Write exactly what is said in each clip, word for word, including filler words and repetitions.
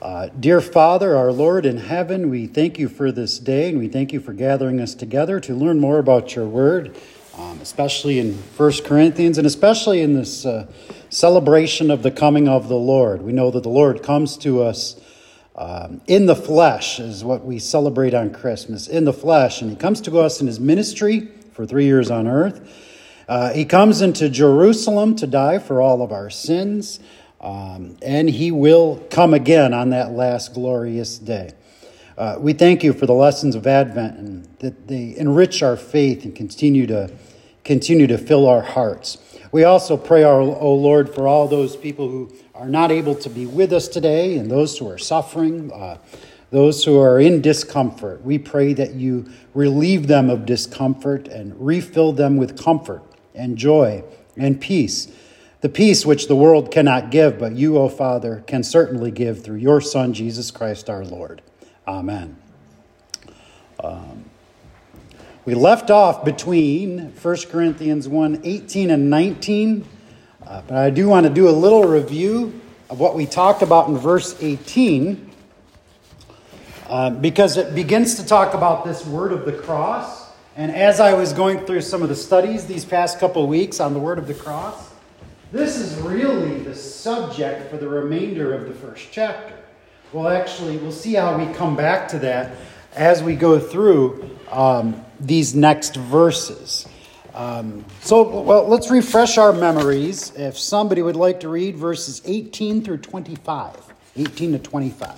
Uh, dear Father, our Lord in heaven, we thank you for this day, and we thank you for gathering us together to learn more about your word, um, especially in First Corinthians, and especially in this uh, celebration of the coming of the Lord. We know that the Lord comes to us um, in the flesh, is what we celebrate on Christmas, in the flesh, and he comes to us in his ministry for three years on earth. Uh, he comes into Jerusalem to die for all of our sins. Um, and he will come again on that last glorious day. Uh, we thank you for the lessons of Advent and that they enrich our faith and continue to continue to fill our hearts. We also pray, our, O Lord, for all those people who are not able to be with us today and those who are suffering, uh, those who are in discomfort. We pray that you relieve them of discomfort and refill them with comfort and joy and peace. The peace which the world cannot give, but you, O Father, can certainly give through your Son, Jesus Christ our Lord. Amen. Um, we left off between First Corinthians one, eighteen and nineteen, uh, but I do want to do a little review of what we talked about in verse eighteen, uh, because it begins to talk about this word of the cross. And as I was going through some of the studies these past couple of weeks on the word of the cross, this is really the subject for the remainder of the first chapter. Well, actually, we'll see how we come back to that as we go through um, these next verses. Um, so, well, let's refresh our memories. If somebody would like to read verses eighteen through twenty-five. eighteen to twenty-five.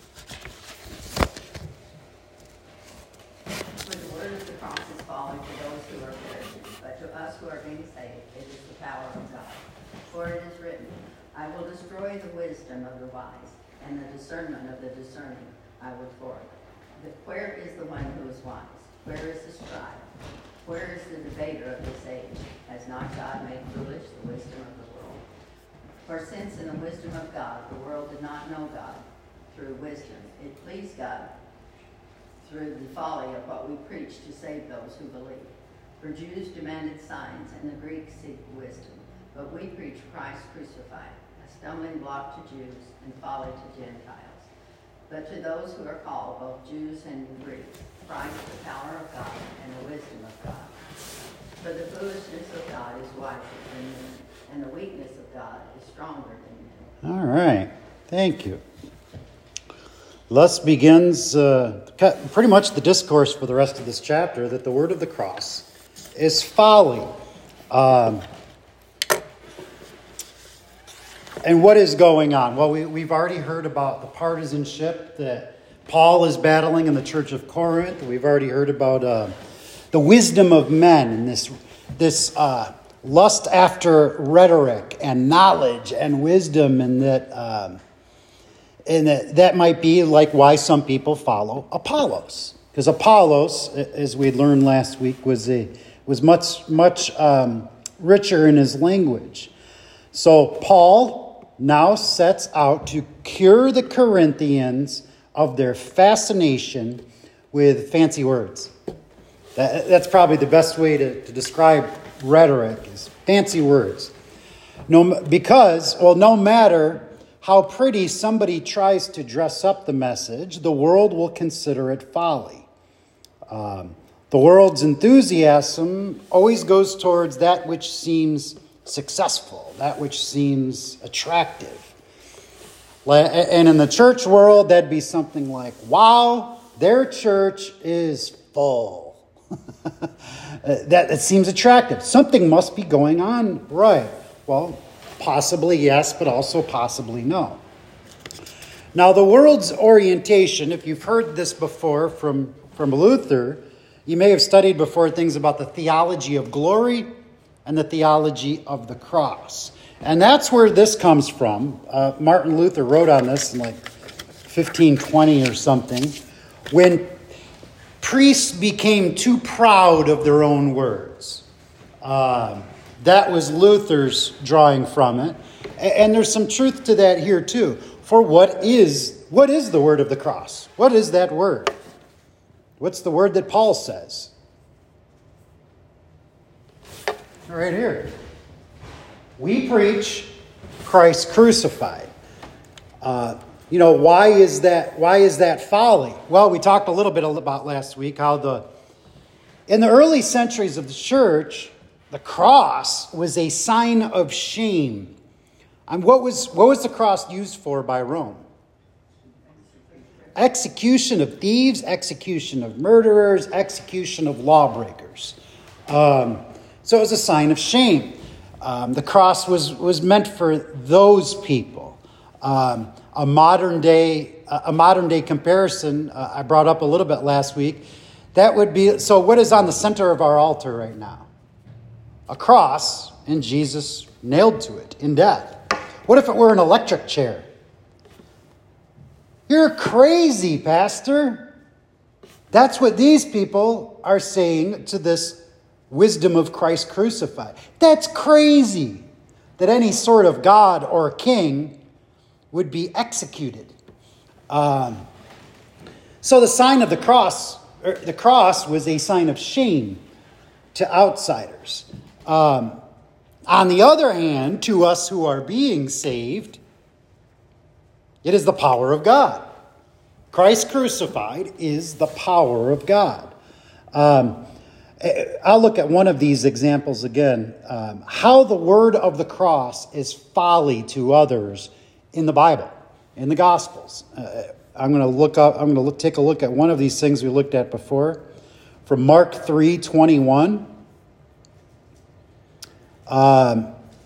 For the word of the cross is falling to those who are perishing, but to us who are being saved, it is the power of God. For it is written, I will destroy the wisdom of the wise, and the discernment of the discerning I will thwart. Where is the one who is wise? Where is the scribe? Where is the debater of this age? Has not God made foolish the wisdom of the world? For since in the wisdom of God the world did not know God through wisdom, it pleased God through the folly of what we preach to save those who believe. For Jews demanded signs, and the Greeks seek wisdom. But we preach Christ crucified, a stumbling block to Jews and folly to Gentiles. But to those who are called, both Jews and Greeks, Christ the power of God and the wisdom of God. For the foolishness of God is wiser than men, and the weakness of God is stronger than men. All right. Thank you. Thus begins uh, pretty much the discourse for the rest of this chapter, that the word of the cross is folly. Um, And what is going on? Well, we, we've already heard about the partisanship that Paul is battling in the church of Corinth. We've already heard about uh, the wisdom of men and this, this uh, lust after rhetoric and knowledge and wisdom, and that um, and that, that might be like why some people follow Apollos. Because Apollos, as we learned last week, was a was much much um, richer in his language. So Paul now sets out to cure the Corinthians of their fascination with fancy words. That, that's probably the best way to, to describe rhetoric, is fancy words. No, because, well, no matter how pretty somebody tries to dress up the message, the world will consider it folly. Um, the world's enthusiasm always goes towards that which seems successful, that which seems attractive. And in the church world, that'd be something like, wow, their church is full. that, that seems attractive. Something must be going on right. Well, possibly yes, but also possibly no. Now, the world's orientation, if you've heard this before from, from Luther, you may have studied before things about the theology of glory and the theology of the cross. And that's where this comes from. Uh, Martin Luther wrote on this in like fifteen twenty or something, when priests became too proud of their own words. Uh, that was Luther's drawing from it. And there's some truth to that here too. For what is, what is the word of the cross? What is that word? What's the word that Paul says? Right here. We preach Christ crucified. Uh, you know, why is that, why is that folly? Well, we talked a little bit about last week how the, in the early centuries of the church, the cross was a sign of shame. And what was, what was the cross used for by Rome? Execution of thieves, execution of murderers, execution of lawbreakers. Um, so it was a sign of shame. Um, the cross was, was meant for those people. Um, a modern day a modern day comparison uh, I brought up a little bit last week. That would be, so what is on the center of our altar right now? A cross and Jesus nailed to it in death. What if it were an electric chair? You're crazy, Pastor. That's what these people are saying to this wisdom of Christ crucified. That's crazy that any sort of God or king would be executed. Um, so the sign of the cross, er, the cross was a sign of shame to outsiders. Um, on the other hand, to us who are being saved, it is the power of God. Christ crucified is the power of God. Um, I'll look at one of these examples again. Um, how the word of the cross is folly to others in the Bible, in the Gospels. Uh, I'm going to look up. I'm going to look, take a look at one of these things we looked at before, from Mark three twenty-one. Um,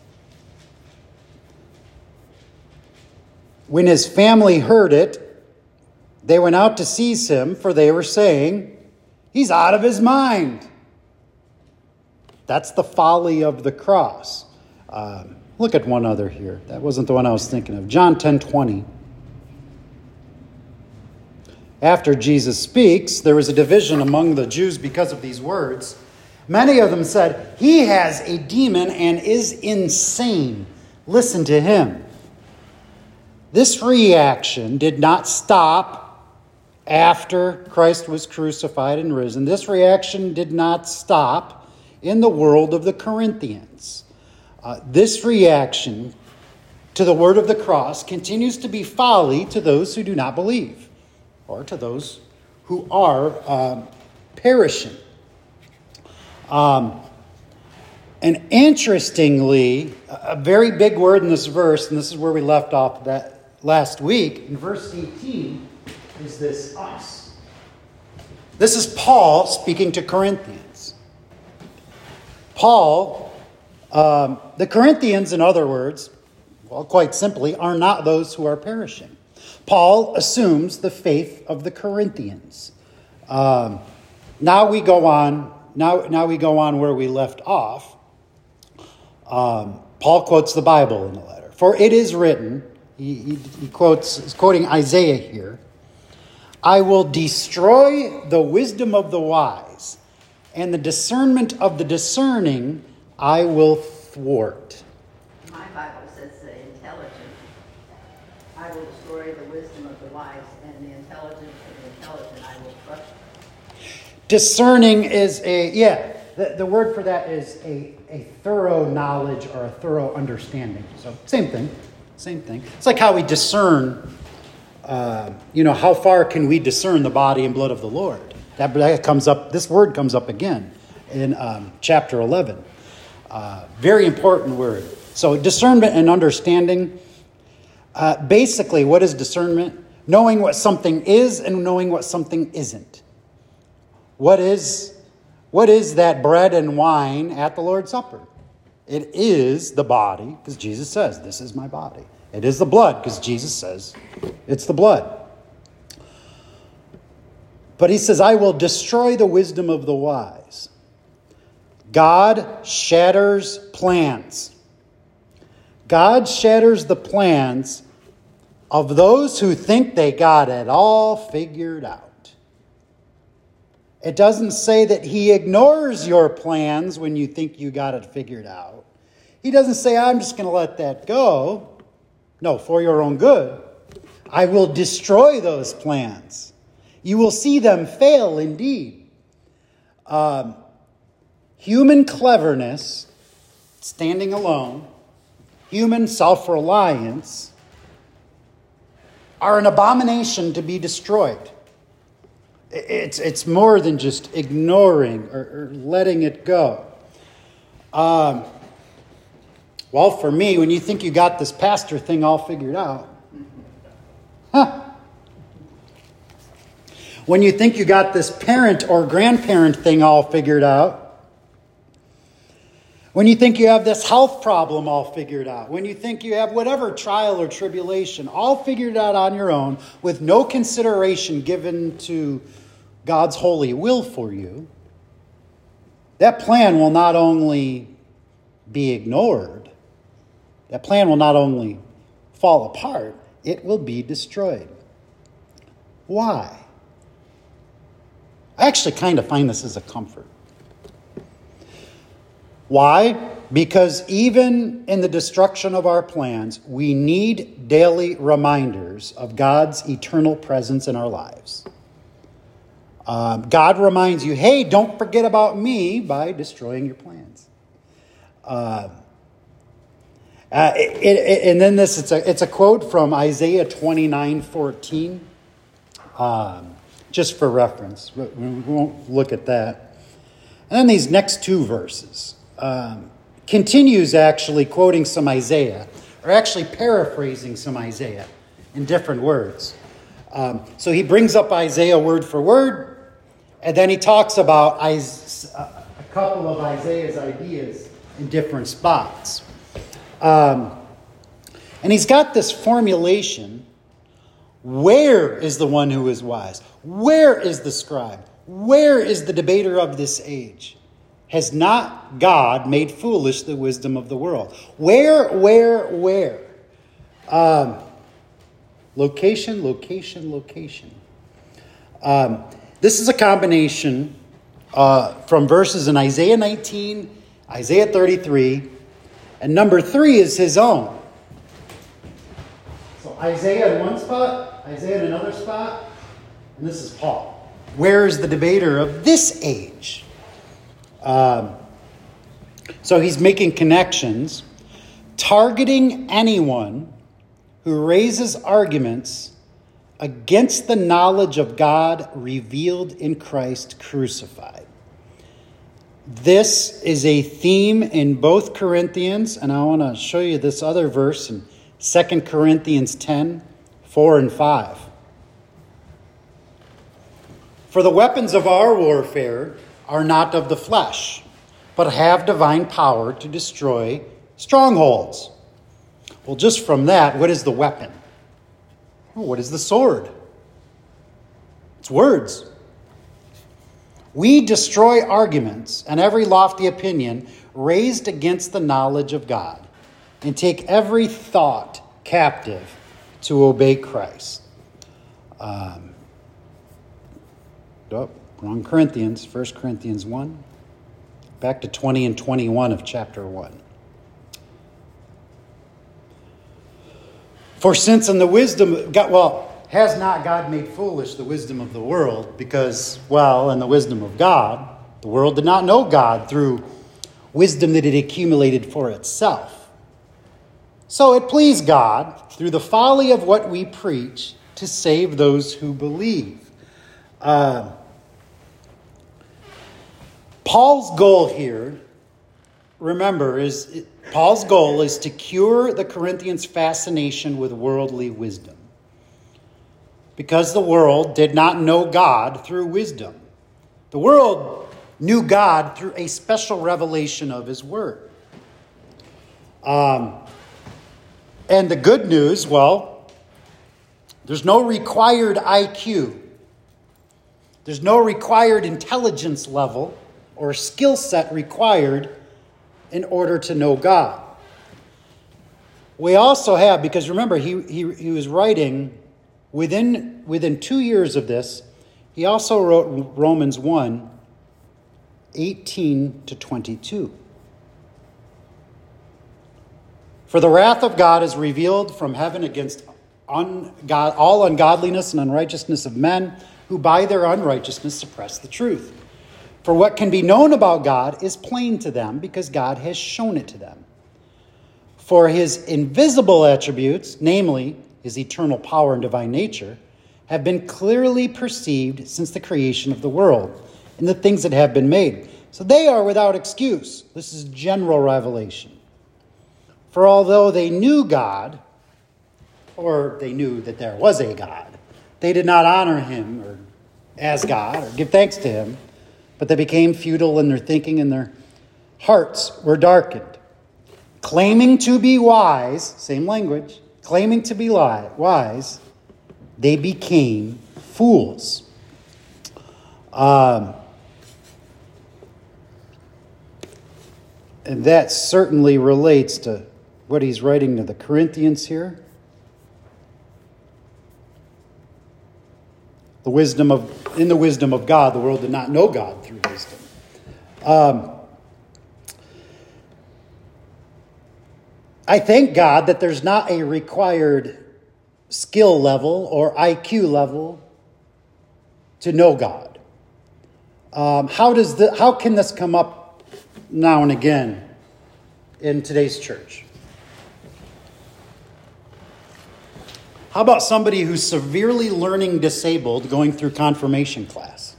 when his family heard it, they went out to seize him, for they were saying, "He's out of his mind." That's the folly of the cross. Um, look at one other here. That wasn't the one I was thinking of. John ten twenty. After Jesus speaks, there was a division among the Jews because of these words. Many of them said, "He has a demon and is insane. Listen to him." This reaction did not stop after Christ was crucified and risen. This reaction did not stop in the world of the Corinthians. Uh, this reaction to the word of the cross continues to be folly to those who do not believe, or to those who are uh, perishing. Um, and interestingly, a very big word in this verse, and this is where we left off that last week, in verse eighteen, is this us. This is Paul speaking to Corinthians. Paul, um, the Corinthians, in other words, well, quite simply, are not those who are perishing. Paul assumes the faith of the Corinthians. Um, now we go on. Now, now we go on where we left off. Um, Paul quotes the Bible in the letter. For it is written, he, he, he quotes, he's quoting Isaiah here, "I will destroy the wisdom of the wise, and the discernment of the discerning I will thwart." My Bible says the intelligent. I will destroy the wisdom of the wise, and the intelligence of the intelligent I will crush. Discerning is a, yeah, the, the word for that is a, a thorough knowledge or a thorough understanding. So same thing, same thing. It's like how we discern, uh, you know, how far can we discern the body and blood of the Lord? That, that comes up, this word comes up again in um, chapter eleven. Uh, very important word. So discernment and understanding. Uh, basically, what is discernment? Knowing what something is and knowing what something isn't. What is, what is that bread and wine at the Lord's Supper? It is the body, because Jesus says, "This is my body." It is the blood, because Jesus says, it's the blood. But he says, "I will destroy the wisdom of the wise." God shatters plans. God shatters the plans of those who think they got it all figured out. It doesn't say that he ignores your plans when you think you got it figured out. He doesn't say, "I'm just going to let that go." No, for your own good. I will destroy those plans. You will see them fail indeed. Um, human cleverness, standing alone, human self-reliance are an abomination to be destroyed. It's, it's more than just ignoring or, or letting it go. Um, well, for me, when you think you got this pastor thing all figured out, huh? When you think you got this parent or grandparent thing all figured out, when you think you have this health problem all figured out, when you think you have whatever trial or tribulation all figured out on your own with no consideration given to God's holy will for you, that plan will not only be ignored, that plan will not only fall apart, it will be destroyed. Why? I actually kind of find this as a comfort. Why? Because even in the destruction of our plans, we need daily reminders of God's eternal presence in our lives. Um, God reminds you, hey, don't forget about me by destroying your plans. Uh, uh, it, it, and then this, it's a, it's a quote from Isaiah twenty-nine fourteen, um, just for reference. We won't look at that. And then these next two verses. Um, continues actually quoting some Isaiah, or actually paraphrasing some Isaiah in different words. Um, so he brings up Isaiah word for word, and then he talks about a couple of Isaiah's ideas in different spots. Um, and he's got this formulation: where is the one who is wise? Where is the scribe? Where is the debater of this age? Has not God made foolish the wisdom of the world? Where, where, where? Um, location, location, location. Um, this is a combination uh, from verses in Isaiah nineteen, Isaiah thirty-three, and number three is his own. So Isaiah in one spot, Isaiah in another spot, and this is Paul. Where is the debater of this age? Um, so he's making connections, targeting anyone who raises arguments against the knowledge of God revealed in Christ crucified. This is a theme in both Corinthians, and I want to show you this other verse in Second Corinthians ten, four and five. For the weapons of our warfare are not of the flesh, but have divine power to destroy strongholds. Well, just from that, what is the weapon? Well, what is the sword? It's words. We destroy arguments and every lofty opinion raised against the knowledge of God, and take every thought captive to obey Christ. Um, oh. Wrong Corinthians, First Corinthians one. Back to twenty and twenty-one of chapter one. For since in the wisdom of God, well, has not God made foolish the wisdom of the world? Because, well, in the wisdom of God, the world did not know God through wisdom that it accumulated for itself. So it pleased God, through the folly of what we preach, to save those who believe. Uh, Paul's goal here, remember, is Paul's goal is to cure the Corinthians' fascination with worldly wisdom. Because the world did not know God through wisdom. The world knew God through a special revelation of his word. Um, and the good news, well, there's no required I Q. There's no required intelligence level or skill set required in order to know God. We also have, because remember, he, he, he was writing within, within two years of this, he also wrote Romans one, eighteen to twenty-two. For the wrath of God is revealed from heaven against ungod, all ungodliness and unrighteousness of men who by their unrighteousness suppress the truth. For what can be known about God is plain to them because God has shown it to them. For his invisible attributes, namely his eternal power and divine nature, have been clearly perceived since the creation of the world in the things that have been made. So they are without excuse. This is general revelation. For although they knew God, or they knew that there was a God, they did not honor him or as God or give thanks to him, but they became futile in their thinking and their hearts were darkened. Claiming to be wise, same language, claiming to be li- wise, they became fools. Um, and that certainly relates to what he's writing to the Corinthians here. The wisdom of, in the wisdom of God, the world did not know God through wisdom. Um, I thank God that there's not a required skill level or I Q level to know God. Um, how does the, how can this come up now and again in today's church? How about somebody who's severely learning disabled going through confirmation class?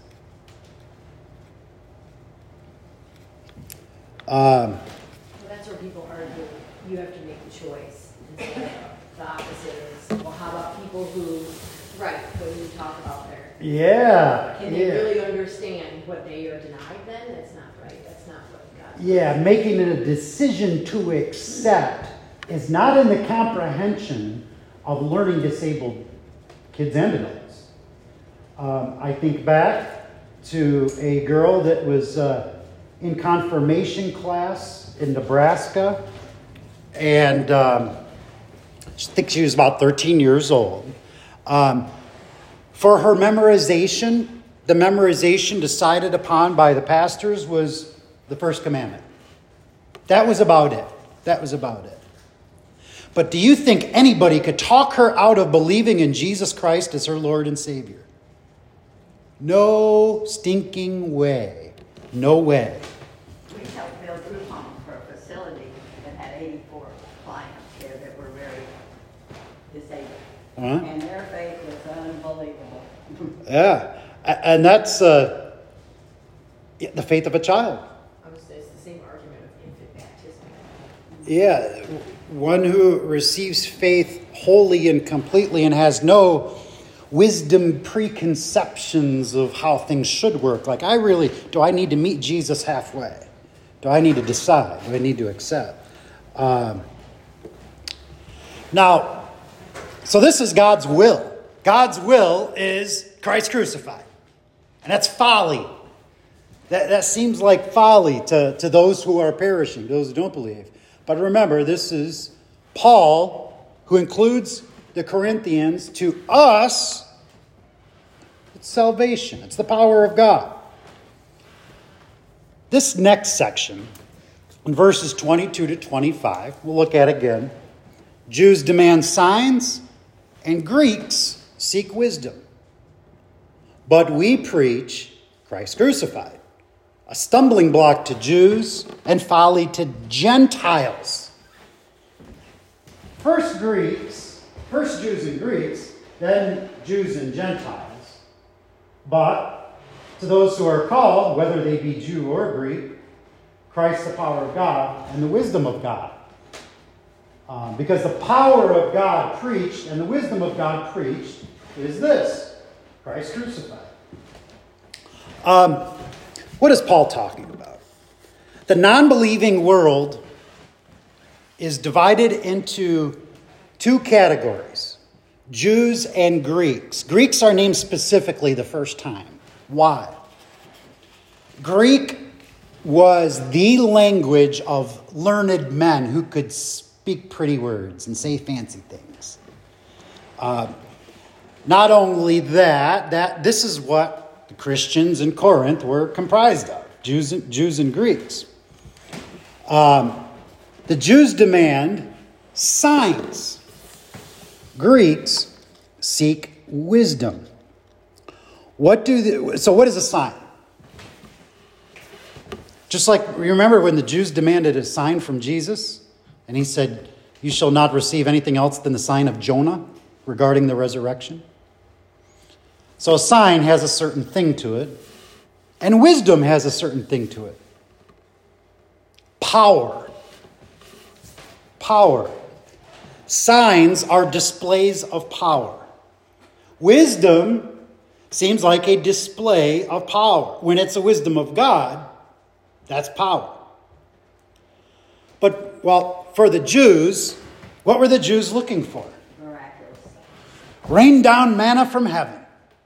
Um, well, that's where people argue. You have to make the choice. And so the opposite is, well, how about people who, right, what you talk about there? Yeah. Can yeah. they really understand what they are denied then? That's not right. That's not what God. Yeah, making it a decision to accept is not in the comprehension of learning disabled kids and adults. Um, I think back to a girl that was uh, in confirmation class in Nebraska, and um, I think she was about thirteen years old. Um, for her memorization, the memorization decided upon by the pastors was the first commandment. That was about it. That was about it. But do you think anybody could talk her out of believing in Jesus Christ as her Lord and Savior? No stinking way. No way. We helped build group homes for a facility that had eighty-four clients there that were very disabled. Huh? And their faith was unbelievable. Yeah. A- And that's uh, the faith of a child. I would say it's the same argument of infant baptism. Yeah. One who receives faith wholly and completely and has no wisdom preconceptions of how things should work. Like, I really, do I need to meet Jesus halfway? Do I need to decide? Do I need to accept? Um, now, so this is God's will. God's will is Christ crucified. And that's folly. That, that seems like folly to, to those who are perishing, those who don't believe. But remember, this is Paul, who includes the Corinthians. To us, it's salvation. It's the power of God. This next section, in verses twenty-two to twenty-five, we'll look at again. Jews demand signs, and Greeks seek wisdom. But we preach Christ crucified, a stumbling block to Jews and folly to Gentiles. First Greeks, first Jews and Greeks, then Jews and Gentiles. But to those who are called, whether they be Jew or Greek, Christ the power of God and the wisdom of God. Um, because the power of God preached and the wisdom of God preached is this: Christ crucified. Um, what is Paul talking about? The non-believing world is divided into two categories: Jews and Greeks. Greeks are named specifically the first time. Why? Greek was the language of learned men who could speak pretty words and say fancy things. Uh, not only that, that this is what the Christians in Corinth were comprised of, Jews and, Jews and Greeks. Um, the Jews demand signs. Greeks seek wisdom. What do the, so what is a sign? Just like, you remember when the Jews demanded a sign from Jesus? And he said, "You shall not receive anything else than the sign of Jonah." regarding the resurrection. So a sign has a certain thing to it, and wisdom has a certain thing to it. Power. Power. Signs are displays of power. Wisdom seems like a display of power. When it's the wisdom of God, that's power. But, well, for the Jews, what were the Jews looking for? Miraculous. Rain down manna from heaven.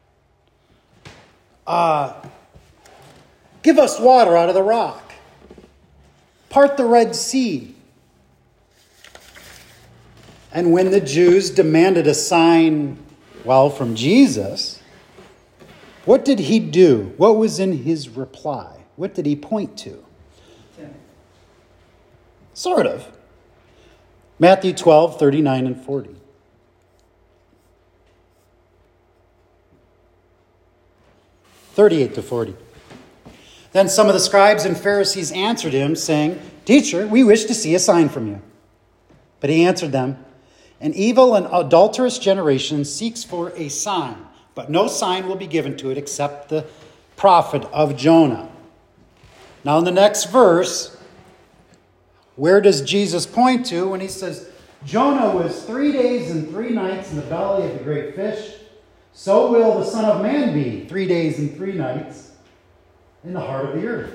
Uh, give us water out of the rock. Part the Red Sea. And when the Jews demanded a sign, well, from Jesus, what did he do? What was in his reply? What did he point to? Sort of. Matthew twelve, thirty-nine and forty. thirty-eight to forty. Then some of the scribes and Pharisees answered him, saying, Teacher, we wish to see a sign from you. But he answered them, An evil and adulterous generation seeks for a sign, but no sign will be given to it except the prophet of Jonah. Now in the next verse, where does Jesus point to when he says, Jonah was three days and three nights in the belly of the great fish, so will the Son of Man be three days and three nights in the heart of the earth.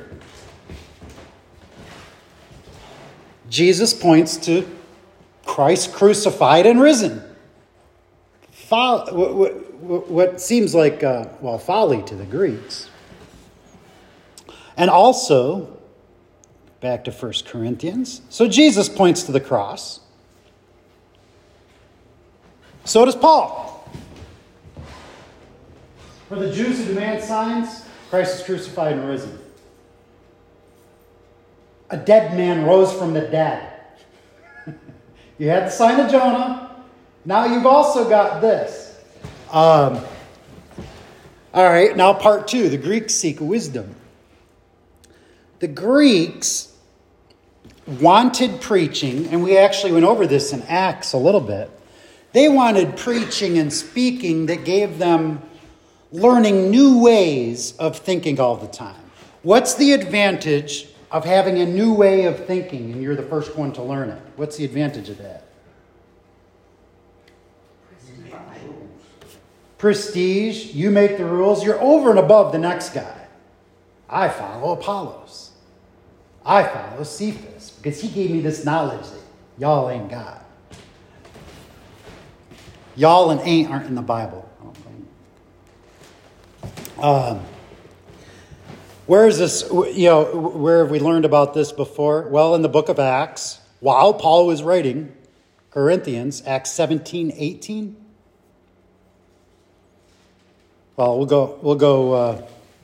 Jesus points to Christ crucified and risen. What seems like, uh, well, folly to the Greeks. And also, back to First Corinthians. So Jesus points to the cross. So does Paul. For the Jews who demand signs, Christ is crucified and risen. A dead man rose from the dead. You had the sign of Jonah. Now you've also got this. Um, all right, now part two. The Greeks seek wisdom. The Greeks wanted preaching, and we actually went over this in Acts a little bit. They wanted preaching and speaking that gave them learning new ways of thinking all the time. What's the advantage of having a new way of thinking and you're the first one to learn it? What's the advantage of that? Prestige. You make the rules. You're over and above the next guy. I follow Apollos. I follow Cephas because he gave me this knowledge that y'all ain't got. Y'all and ain't aren't in the Bible. I don't think. Um, where is this? You know, where have we learned about this before? Well, in the book of Acts, while Paul was writing Corinthians, Acts seventeen, eighteen. Well, we'll go. We'll go. Uh,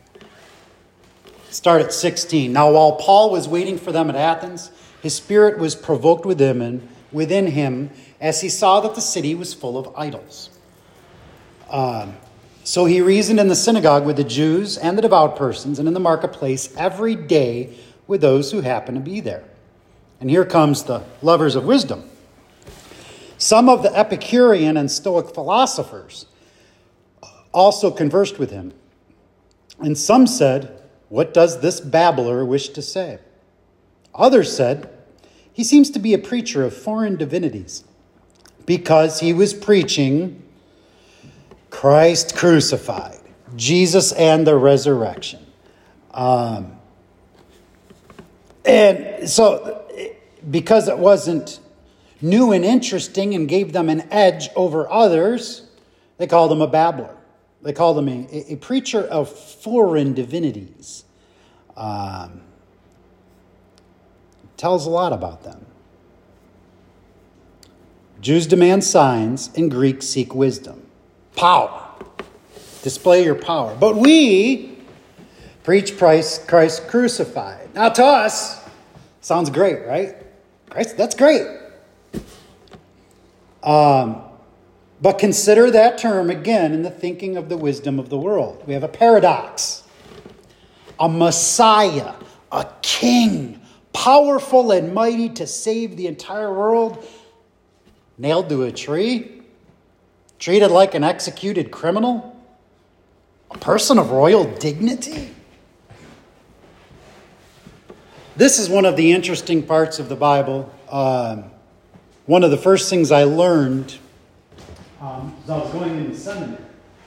start at sixteen. Now, while Paul was waiting for them at Athens, his spirit was provoked within him, within him, as he saw that the city was full of idols. Um, so he reasoned in the synagogue with the Jews and the devout persons, and in the marketplace every day with those who happened to be there. And here comes the lovers of wisdom. Some of the Epicurean and Stoic philosophers also conversed with him. And some said, What does this babbler wish to say? Others said, He seems to be a preacher of foreign divinities, because he was preaching Christ crucified, Jesus and the resurrection. Um, and so, because it wasn't new and interesting and gave them an edge over others, they called him a babbler. They called him a, a preacher of foreign divinities. Um, tells a lot about them. Jews demand signs, and Greeks seek wisdom. Power. Display your power. But we preach Christ, Christ crucified. Now to us, sounds great, right? Christ, that's great. Um, but consider that term again in the thinking of the wisdom of the world. We have a paradox. A Messiah, a king, powerful and mighty to save the entire world, nailed to a tree, Treated like an executed criminal? A person of royal dignity? This is one of the interesting parts of the Bible. Um, one of the first things I learned um, as I was going into seminary.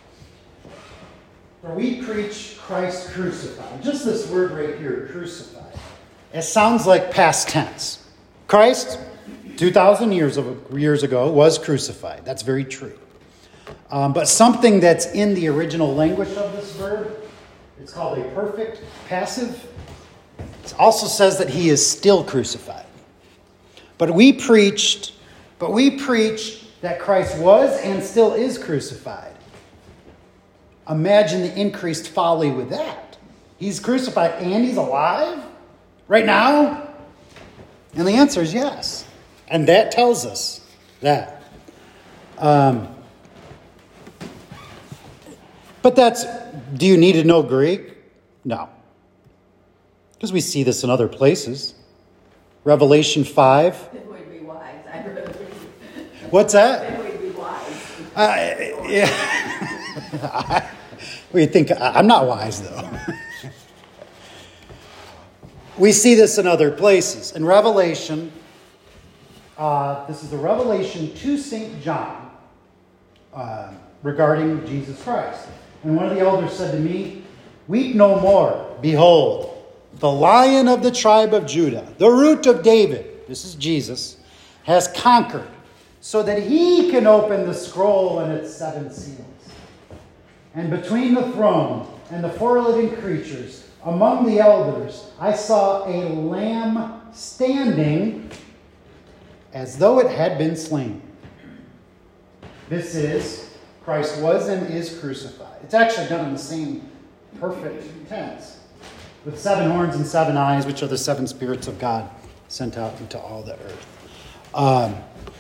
For we preach Christ crucified. Just this word right here, crucified. It sounds like past tense. Christ, two thousand years, of, years ago, was crucified. That's very true. Um, but something that's in the original language of this verb, it's called a perfect passive. It also says that he is still crucified. But we preached, but we preach that Christ was and still is crucified. Imagine the increased folly with that. He's crucified and he's alive right now? And the answer is yes. And that tells us that. Um, but that's, do you need to know Greek? No. Because we see this in other places. Revelation five. It would be wise. I really would. What's that? It would be wise. Uh, yeah. We think I'm not wise though. We see this in other places. In Revelation, uh, this is the Revelation to Saint John uh, regarding Jesus Christ. And one of the elders said to me, "Weep no more. Behold, the Lion of the tribe of Judah, the Root of David," this is Jesus, "has conquered, so that he can open the scroll and its seven seals. And between the throne and the four living creatures, among the elders, I saw a lamb standing as though it had been slain." This is, Christ was and is crucified. It's actually done in the same perfect tense, with seven horns and seven eyes, which are the seven spirits of God sent out into all the earth. Um,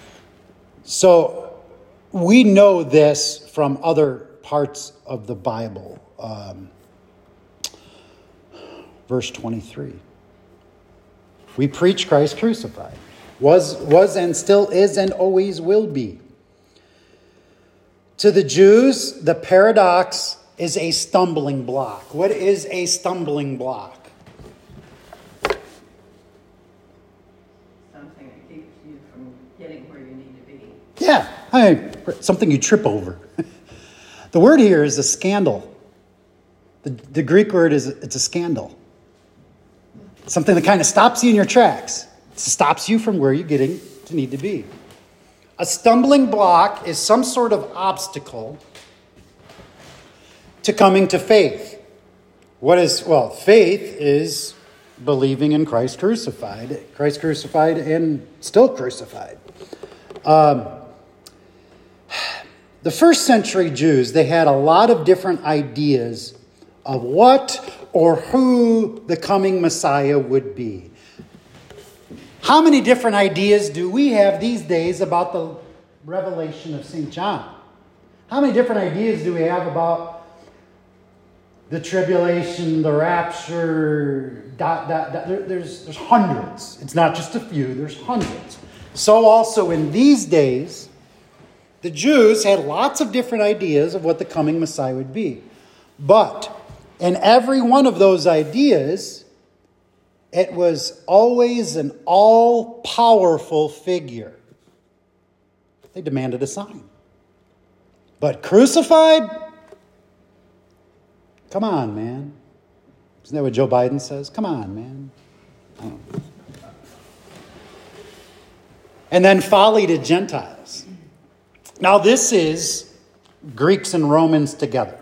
so we know this from other parts of the Bible. Um, verse twenty-three. We preach Christ crucified. Was, was and still is and always will be. To the Jews, the paradox is a stumbling block. What is a stumbling block? Something that keeps you from getting where you need to be. Yeah, I mean, something you trip over. The word here is a scandal. The, the Greek word is it's a scandal. Something that kind of stops you in your tracks. It stops you from where you're getting to need to be. A stumbling block is some sort of obstacle to coming to faith. What is, well, faith is believing in Christ crucified. Christ crucified and still crucified. Um, the first century Jews, they had a lot of different ideas of what or who the coming Messiah would be. How many different ideas do we have these days about the revelation of Saint John? How many different ideas do we have about the tribulation, the rapture, dot, dot, dot. There, there's, there's hundreds. It's not just a few, there's hundreds. So also in these days, the Jews had lots of different ideas of what the coming Messiah would be. But in every one of those ideas, it was always an all-powerful figure. They demanded a sign. But crucified? Come on, man. Isn't that what Joe Biden says? Come on, man. Oh. And then folly to Gentiles. Now this is Greeks and Romans together.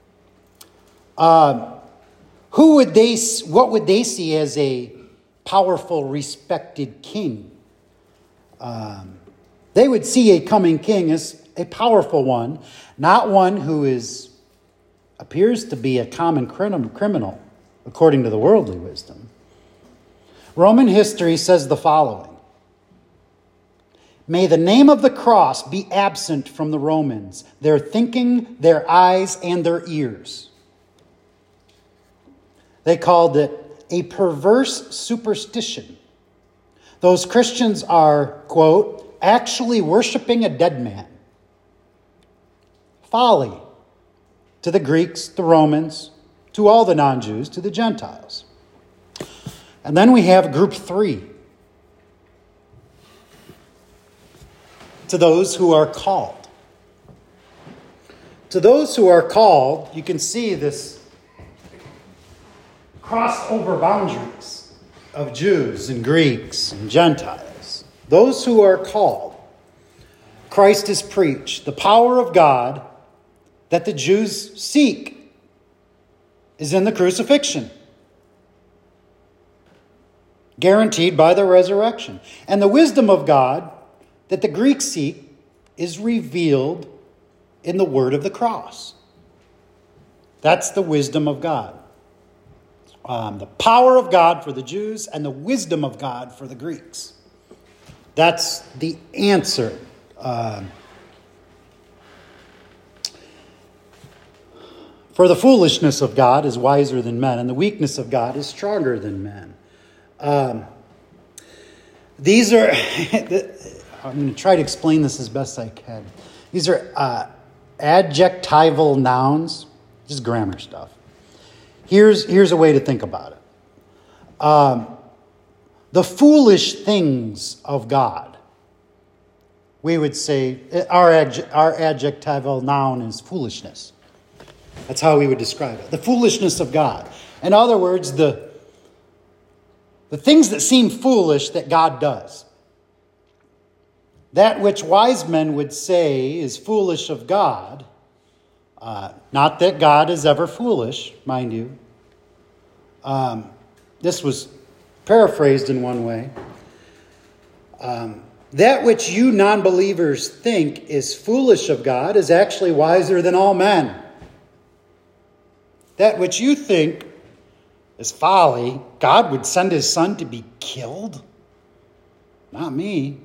Uh, who would they? What would they see as a powerful, respected king? Um, they would see a coming king as a powerful one, not one who is appears to be a common criminal, according to the worldly wisdom. Roman history says the following: "May the name of the cross be absent from the Romans, their thinking, their eyes, and their ears." They called it a perverse superstition. Those Christians are, quote, actually worshiping a dead man. folly to the Greeks, the Romans, to all the non-Jews, to the Gentiles. And then we have group three. To those who are called. To those who are called, you can see this crossover boundaries of Jews and Greeks and Gentiles. Those who are called, Christ is preached. The power of God that the Jews seek is in the crucifixion, guaranteed by the resurrection. And the wisdom of God that the Greeks seek is revealed in the word of the cross. That's the wisdom of God. Um, the power of God for the Jews and the wisdom of God for the Greeks. That's the answer. Um, for the foolishness of God is wiser than men, and the weakness of God is stronger than men. Um, these are, I'm going to try to explain this as best I can. These are uh, adjectival nouns, just grammar stuff. Here's, here's a way to think about it. Um, the foolish things of God. We would say our, adj- our adjectival noun is foolishness. That's how we would describe it. The foolishness of God. In other words, the, the things that seem foolish that God does. That which wise men would say is foolish of God. Uh, not that God is ever foolish, mind you. Um, this was paraphrased in one way. Um, that which you non-believers think is foolish of God is actually wiser than all men. That which you think is folly, God would send his son to be killed? Not me.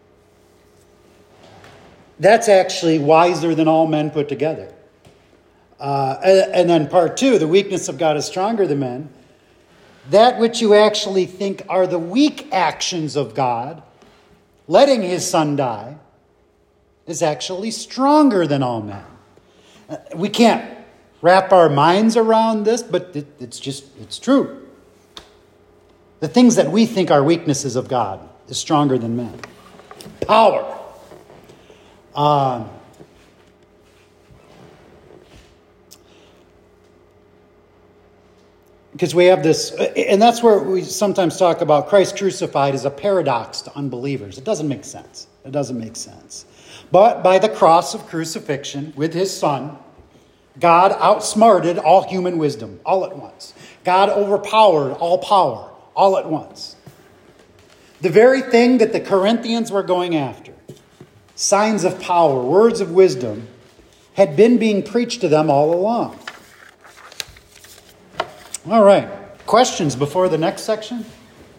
That's actually wiser than all men put together. Uh, and, and then part two, the weakness of God is stronger than men. That which you actually think are the weak actions of God, letting his son die, is actually stronger than all men. Uh, we can't wrap our minds around this, but it, it's just, it's true. The things that we think are weaknesses of God is stronger than men. Power. Um, because we have this, and that's where we sometimes talk about Christ crucified as a paradox to unbelievers. It doesn't make sense. It doesn't make sense. But by the cross of crucifixion with his son, God outsmarted all human wisdom all at once. God overpowered all power all at once. The very thing that the Corinthians were going after, signs of power, words of wisdom, had been being preached to them all along. All right. Questions before the next section?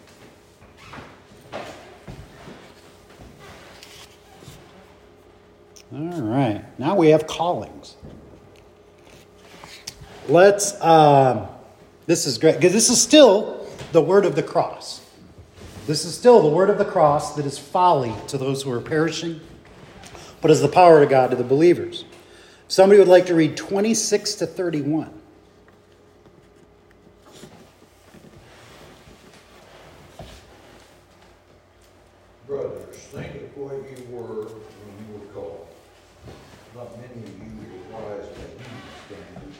All right. Now we have callings. Let's, uh, this is great, because this is still the word of the cross. This is still the word of the cross that is folly to those who are perishing, but is the power of God to the believers. Somebody would like to read twenty-six to thirty-one. Brothers, think of what you were when you were called. Not many of you were wise by human standards,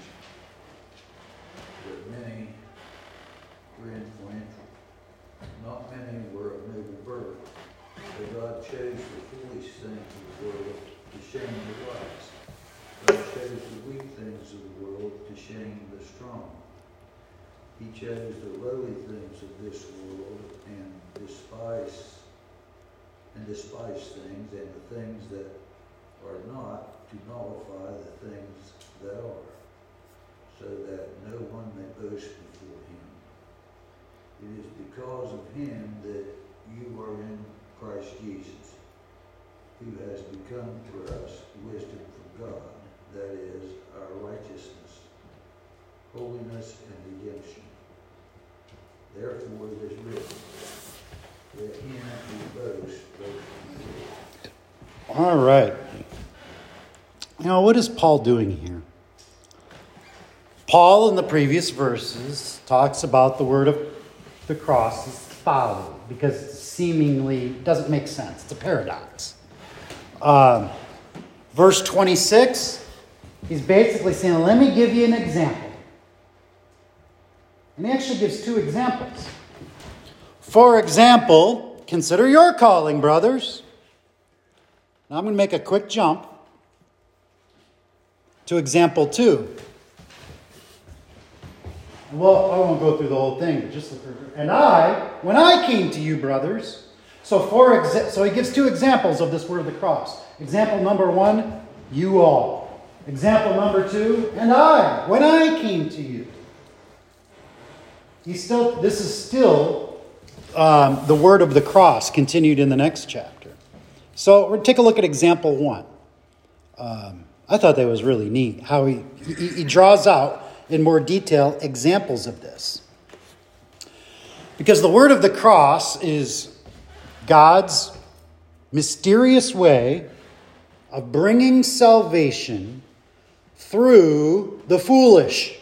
but many were influential. Not many were of noble birth. But God chose the foolish things of the world to shame the wise. God chose the weak things of the world to shame the strong. He chose the lowly things of this world and despised and despise things and the things that are not, to nullify the things that are, so that no one may boast before him. It is because of him that you are in Christ Jesus, who has become for us wisdom from God, that is, our righteousness, holiness, and redemption. Therefore it is written, let him who boasts boast in the Lord. All right. You know, what is Paul doing here? Paul, in the previous verses, talks about the word of the cross as folly because it seemingly doesn't make sense. It's a paradox. Um, verse twenty-six, he's basically saying, let me give you an example. And he actually gives two examples. For example, consider your calling, brothers. Now I'm going to make a quick jump to example two. Well, I won't go through the whole thing, but just look for it. And I, when I came to you, brothers. So for exa- so he gives two examples of this word of the cross. Example number one, you all. Example number two, and I, when I came to you. He's still. This is still um, the word of the cross continued in the next chapter. So we'll take a look at example one. Um, I thought that was really neat how he, he, he draws out in more detail examples of this. Because the word of the cross is God's mysterious way of bringing salvation through the foolish.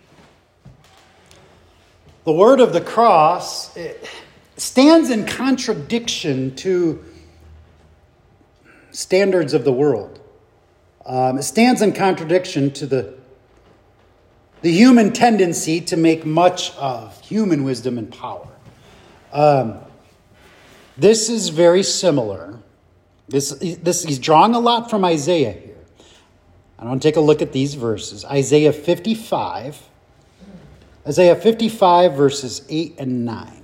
The word of the cross it stands in contradiction to standards of the world. Um, it stands in contradiction to the The human tendency to make much of human wisdom and power. Um, this is very similar. This, this he's drawing a lot from Isaiah here. I want to take a look at these verses. Isaiah fifty-five. Isaiah fifty-five, verses eight and nine.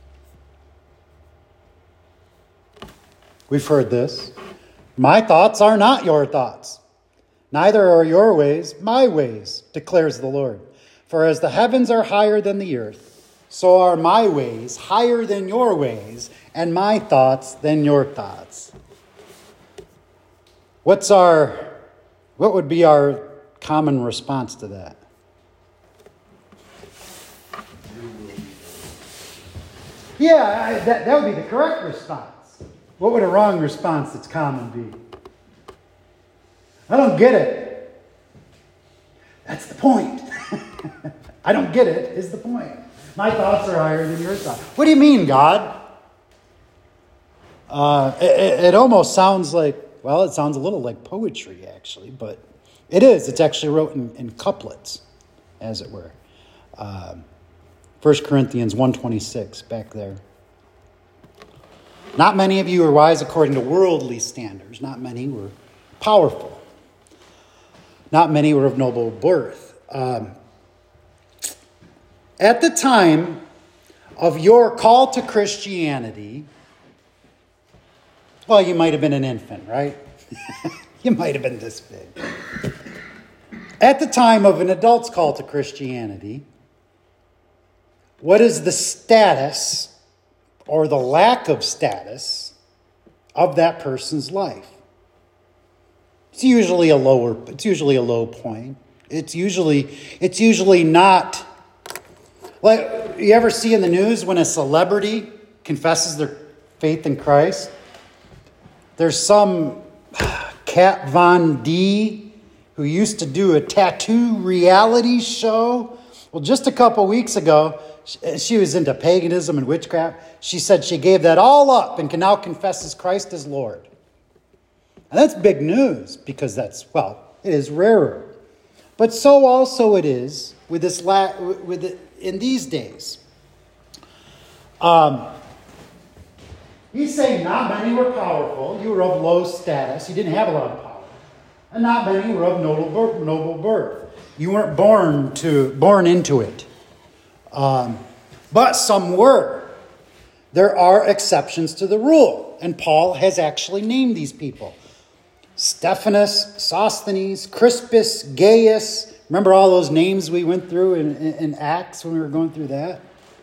We've heard this. My thoughts are not your thoughts. Neither are your ways my ways, declares the Lord. For as the heavens are higher than the earth, so are my ways higher than your ways, and my thoughts than your thoughts. What's our, what would be our common response to that? Yeah, I, that, that would be the correct response. What would a wrong response that's common be? I don't get it. That's the point. I don't get it is the point. My thoughts are higher than your thoughts. What do you mean, God? Uh, it, it almost sounds like, well, it sounds a little like poetry, actually, but it is. It's actually wrote in, in couplets, as it were. Um, First Corinthians one twenty-six, back there. Not many of you are wise according to worldly standards. Not many were powerful. Not many were of noble birth. Um, at the time of your call to Christianity, well, you might have been an infant, right? You might have been this big. At the time of an adult's call to Christianity, what is the status or the lack of status of that person's life? It's usually a lower, it's usually a low point. It's usually, it's usually not, like, you ever see in the news when a celebrity confesses their faith in Christ? There's some Kat Von D who used to do a tattoo reality show. Well, just a couple weeks ago, she was into paganism and witchcraft. She said she gave that all up and can now confess Christ as Lord. And that's big news because that's, well, it is rarer. But so also it is with this la- with the, in these days. Um, he's saying not many were powerful. You were of low status. You didn't have a lot of power. And not many were of noble birth. Noble birth. You weren't born to born into it. Um, but some were. There are exceptions to the rule. And Paul has actually named these people. Stephanus, Sosthenes, Crispus, Gaius. Remember all those names we went through in, in, in Acts when we were going through that?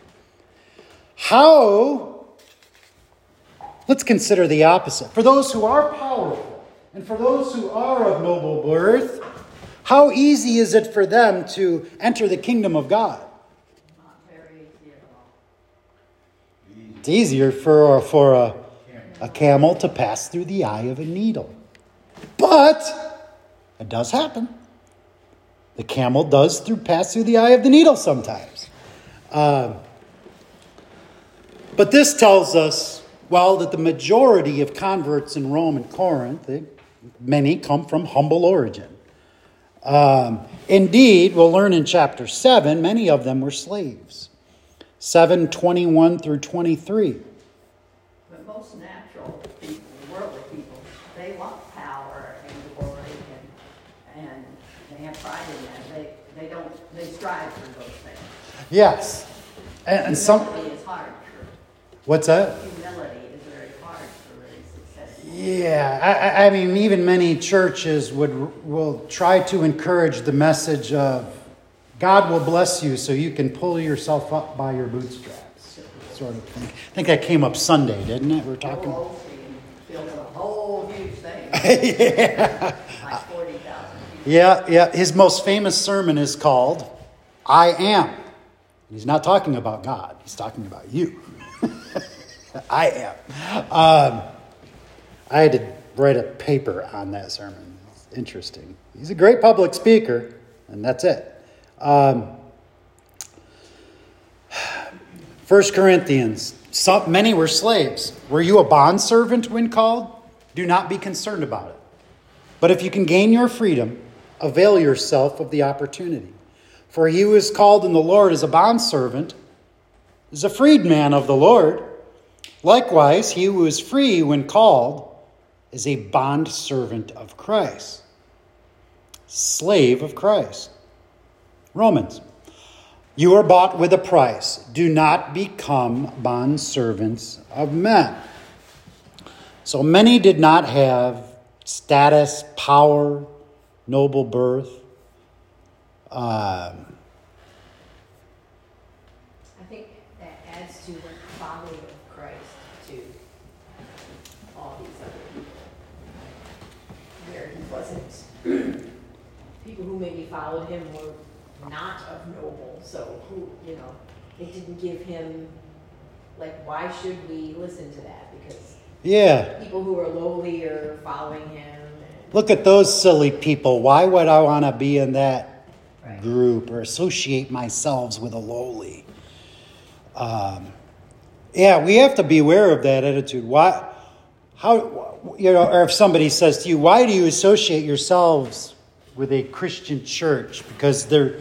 How, let's consider the opposite. For those who are powerful and for those who are of noble birth, how easy is it for them to enter the kingdom of God? Not very easy at all. It's easier for, for a, a camel to pass through the eye of a needle. But It does happen. The camel does through pass through the eye of the needle sometimes. Uh, but this tells us, well, that the majority of converts in Rome and Corinth, they, many come from humble origin. Um, indeed, we'll learn in chapter seven, many of them were slaves. seven twenty-one through twenty-three. But most natural people, worldly people, they want power and glory and, and they have pride in that. They, they don't, they strive for those things. Yes. And, and some... Humility is hard for, What's that? humility is very hard for very successful. Yeah, I, I mean, even many churches would will try to encourage the message of God will bless you so you can pull yourself up by your bootstraps, sort of thing. I think that came up Sunday, didn't it? We were talking. Joel Osteen built a whole huge thing. Yeah. Like forty thousand people. Yeah, yeah. His most famous sermon is called I Am. He's not talking about God. He's talking about you. I am. Um, I had to write a paper on that sermon. It's interesting. He's a great public speaker, and that's it. Um, First Corinthians. Some, many were slaves. Were you a bondservant when called? Do not be concerned about it. But if you can gain your freedom, avail yourself of the opportunity. For he who is called in the Lord as a bondservant is a freedman of the Lord. Likewise, he who is free when called is a bondservant of Christ, slave of Christ. Romans. You are bought with a price. Do not become bondservants of men. So many did not have status, power, noble birth. Um, I think that adds to the following of Christ to all these other people. Where he wasn't, people who maybe followed him were not of noble, so who, you know, it didn't give him, like, why should we listen to that? Because yeah. people who are lowly are following him. And Look at those silly people. Why would I want to be in that Right. group or associate myself with a lowly? Um, yeah, we have to be aware of that attitude. Why, how, you know, or if somebody says to you, why do you associate yourselves with a Christian church? Because they're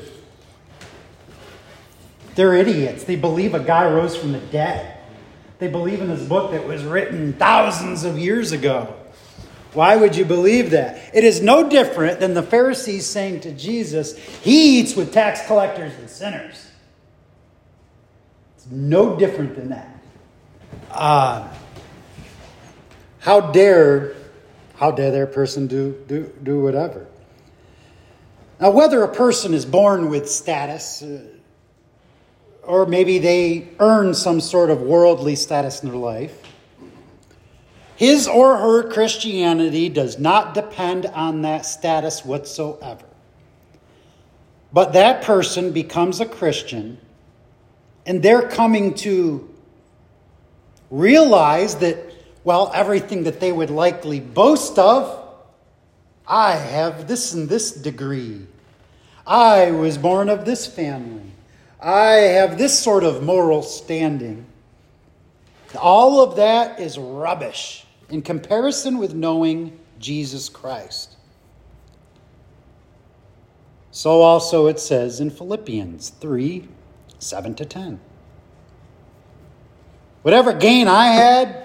they're idiots. They believe a guy rose from the dead. They believe in this book that was written thousands of years ago. Why would you believe that? It is no different than the Pharisees saying to Jesus, he eats with tax collectors and sinners. It's no different than that. Uh, how dare, how dare their person do, do, do whatever? Now, whether a person is born with status, uh, or maybe they earn some sort of worldly status in their life, his or her Christianity does not depend on that status whatsoever. But that person becomes a Christian, and they're coming to realize that, well, everything that they would likely boast of, I have this and this degree. I was born of this family. I have this sort of moral standing. All of that is rubbish in comparison with knowing Jesus Christ. So also it says in Philippians three, seven to ten. Whatever gain I had,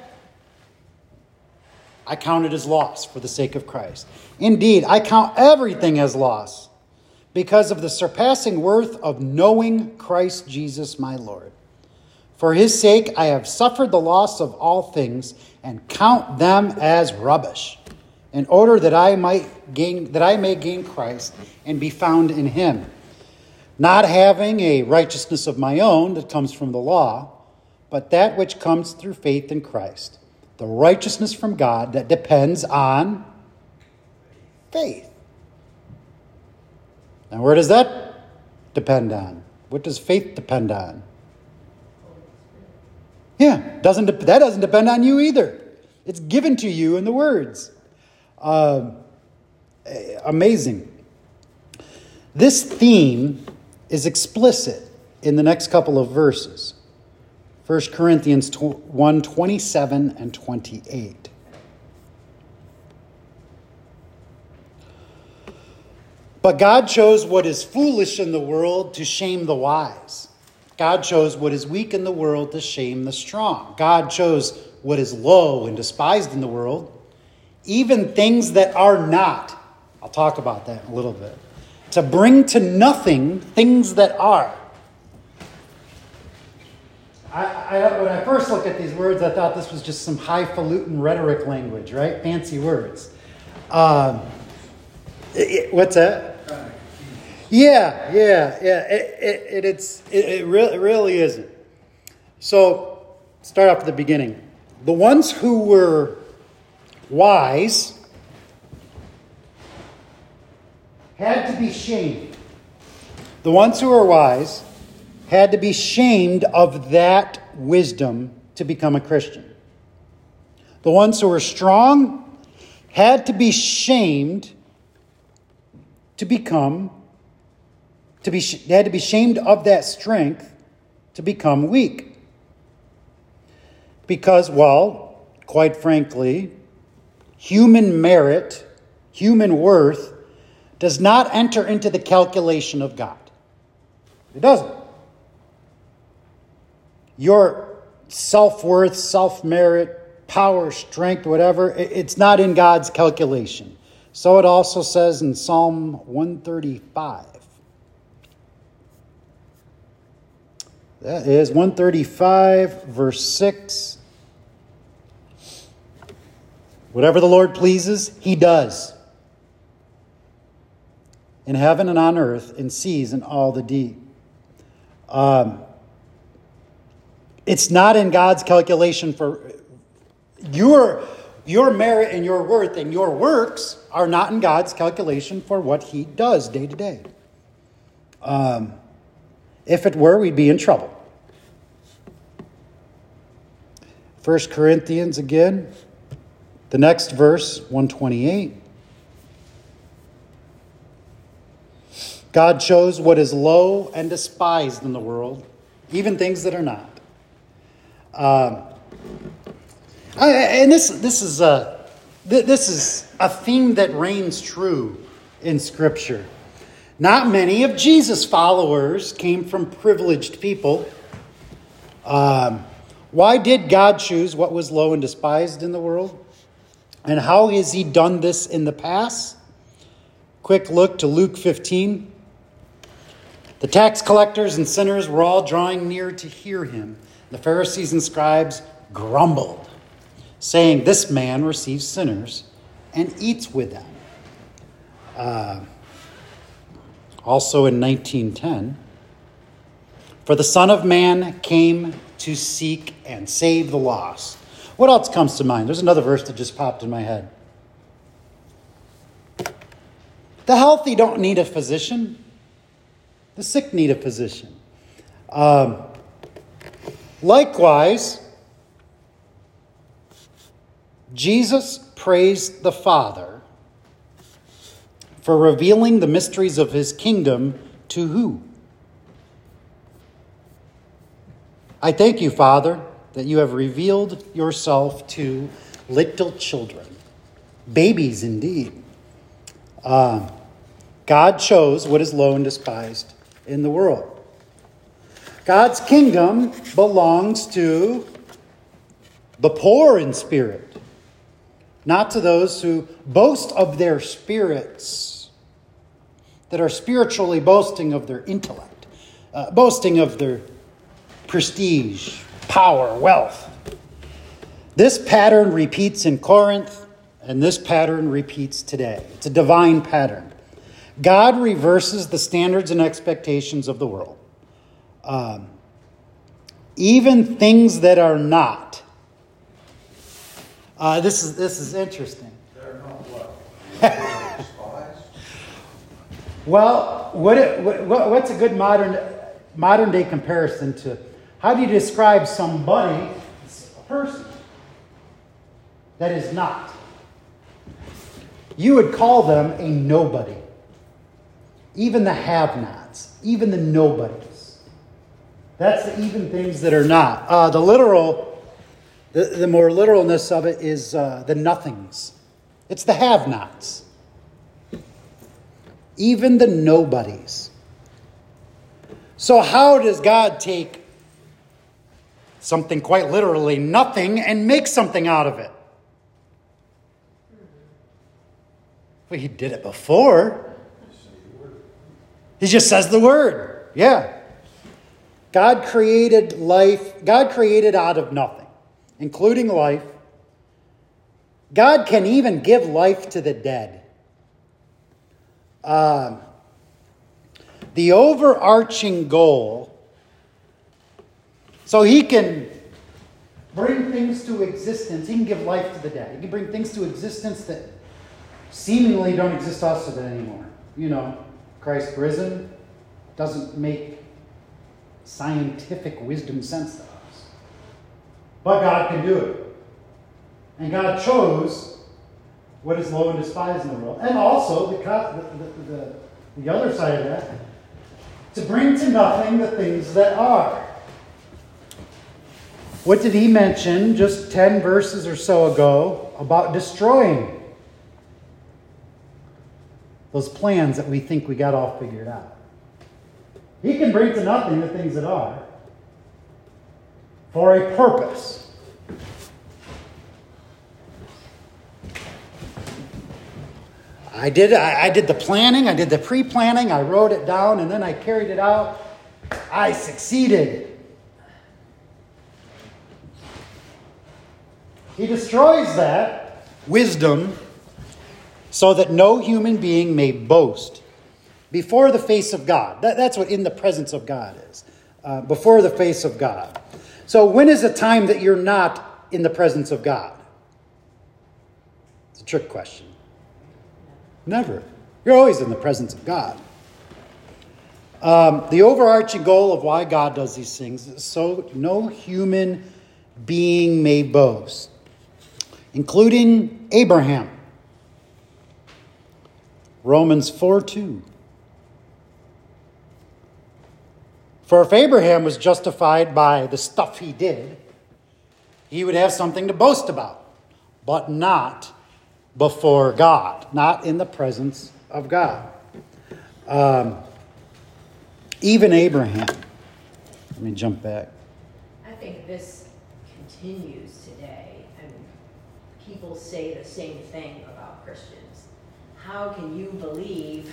I counted as loss for the sake of Christ. Indeed, I count everything as loss because of the surpassing worth of knowing Christ Jesus my Lord. For his sake I have suffered the loss of all things and count them as rubbish, in order that I might gain that I may gain Christ and be found in him, not having a righteousness of my own that comes from the law, but that which comes through faith in Christ, the righteousness from God that depends on faith. Now, where does that depend on? What does faith depend on? Yeah, doesn't that doesn't depend on you either. It's given to you in the words. Um, Amazing. This theme is explicit in the next couple of verses. First Corinthians one, twenty-seven and twenty-eight. But God chose what is foolish in the world to shame the wise. God chose what is weak in the world to shame the strong. God chose what is low and despised in the world, even things that are not. I'll talk about that in a little bit. To bring to nothing things that are. I, I, when I first looked at these words, I thought this was just some highfalutin rhetoric language, right? Fancy words. Um, it, what's that? Yeah, yeah, yeah. It, it, it, it's, it, it, really, it really isn't. So, start off at the beginning. The ones who were wise had to be shamed. The ones who were wise had to be shamed of that wisdom to become a Christian. The ones who were strong had to be shamed to become, to be, they had to be shamed of that strength to become weak. Because, well, quite frankly, human merit, human worth, does not enter into the calculation of God. It doesn't. Your self-worth, self-merit, power, strength, whatever, it's not in God's calculation. So it also says in Psalm one thirty-five. That is one thirty-five, verse six. Whatever the Lord pleases, he does. In heaven and on earth, in seas and all the deep. Um, it's not in God's calculation for your, your merit and your worth and your works are not in God's calculation for what he does day to day. Um, if it were, we'd be in trouble. First Corinthians again, the next verse, one twenty-eight. God chose what is low and despised in the world, even things that are not. Um, I, and this this is a this is a theme that reigns true in Scripture. Not many of Jesus' followers came from privileged people. Um, why did God choose what was low and despised in the world? And how has he done this in the past? Quick look to Luke fifteen. The tax collectors and sinners were all drawing near to hear him. The Pharisees and scribes grumbled, saying, "This man receives sinners and eats with them." Uh, also in nineteen ten, "For the Son of Man came to seek and save the lost." What else comes to mind? There's another verse that just popped in my head. The healthy don't need a physician. The sick need a physician. Um, likewise, Jesus praised the Father for revealing the mysteries of his kingdom to who? "I thank you, Father, that you have revealed yourself to little children." Babies indeed. Uh, God chose what is low and despised in the world. God's kingdom belongs to the poor in spirit, not to those who boast of their spirits, that are spiritually boasting of their intellect, uh, boasting of their prestige, power, wealth. This pattern repeats in Corinth, and this pattern repeats today. It's a divine pattern. God reverses the standards and expectations of the world. Um, even things that are not. Uh, this is this is interesting. They're not what? Despised? Well, what, it, what what's a good modern modern day comparison to? How do you describe somebody, a person, that is not? You would call them a nobody. Even the have-nots, even the nobodies. That's the even things that are not. Uh, the literal, the, the more literalness of it is uh, the nothings. It's the have-nots. Even the nobodies. So how does God take something quite literally nothing and make something out of it? Well, he did it before. He just says the word. Yeah. God created life. God created out of nothing, including life. God can even give life to the dead. Um, the overarching goal, so he can bring things to existence. He can give life to the dead. He can bring things to existence that seemingly don't exist to us anymore. You know, Christ risen doesn't make scientific wisdom sense to us. But God can do it. And God chose what is low and despised in the world. And also, the, the, the, the other side of that, to bring to nothing the things that are. What did he mention just ten verses or so ago about destroying? Those plans that we think we got all figured out. He can bring to nothing the things that are for a purpose. I did, I, I did the planning, I did the pre-planning, I wrote it down, and then I carried it out. I succeeded. He destroys that wisdom so that no human being may boast before the face of God. That, that's what in the presence of God is. Uh, before the face of God. So when is a time that you're not in the presence of God? It's a trick question. Never. You're always in the presence of God. Um, the overarching goal of why God does these things is so no human being may boast, including Abraham. Romans four two. For if Abraham was justified by the stuff he did, he would have something to boast about, but not before God, not in the presence of God. Um, even Abraham. Let me jump back. I think this continues today, and people say the same thing about Christians. How can you believe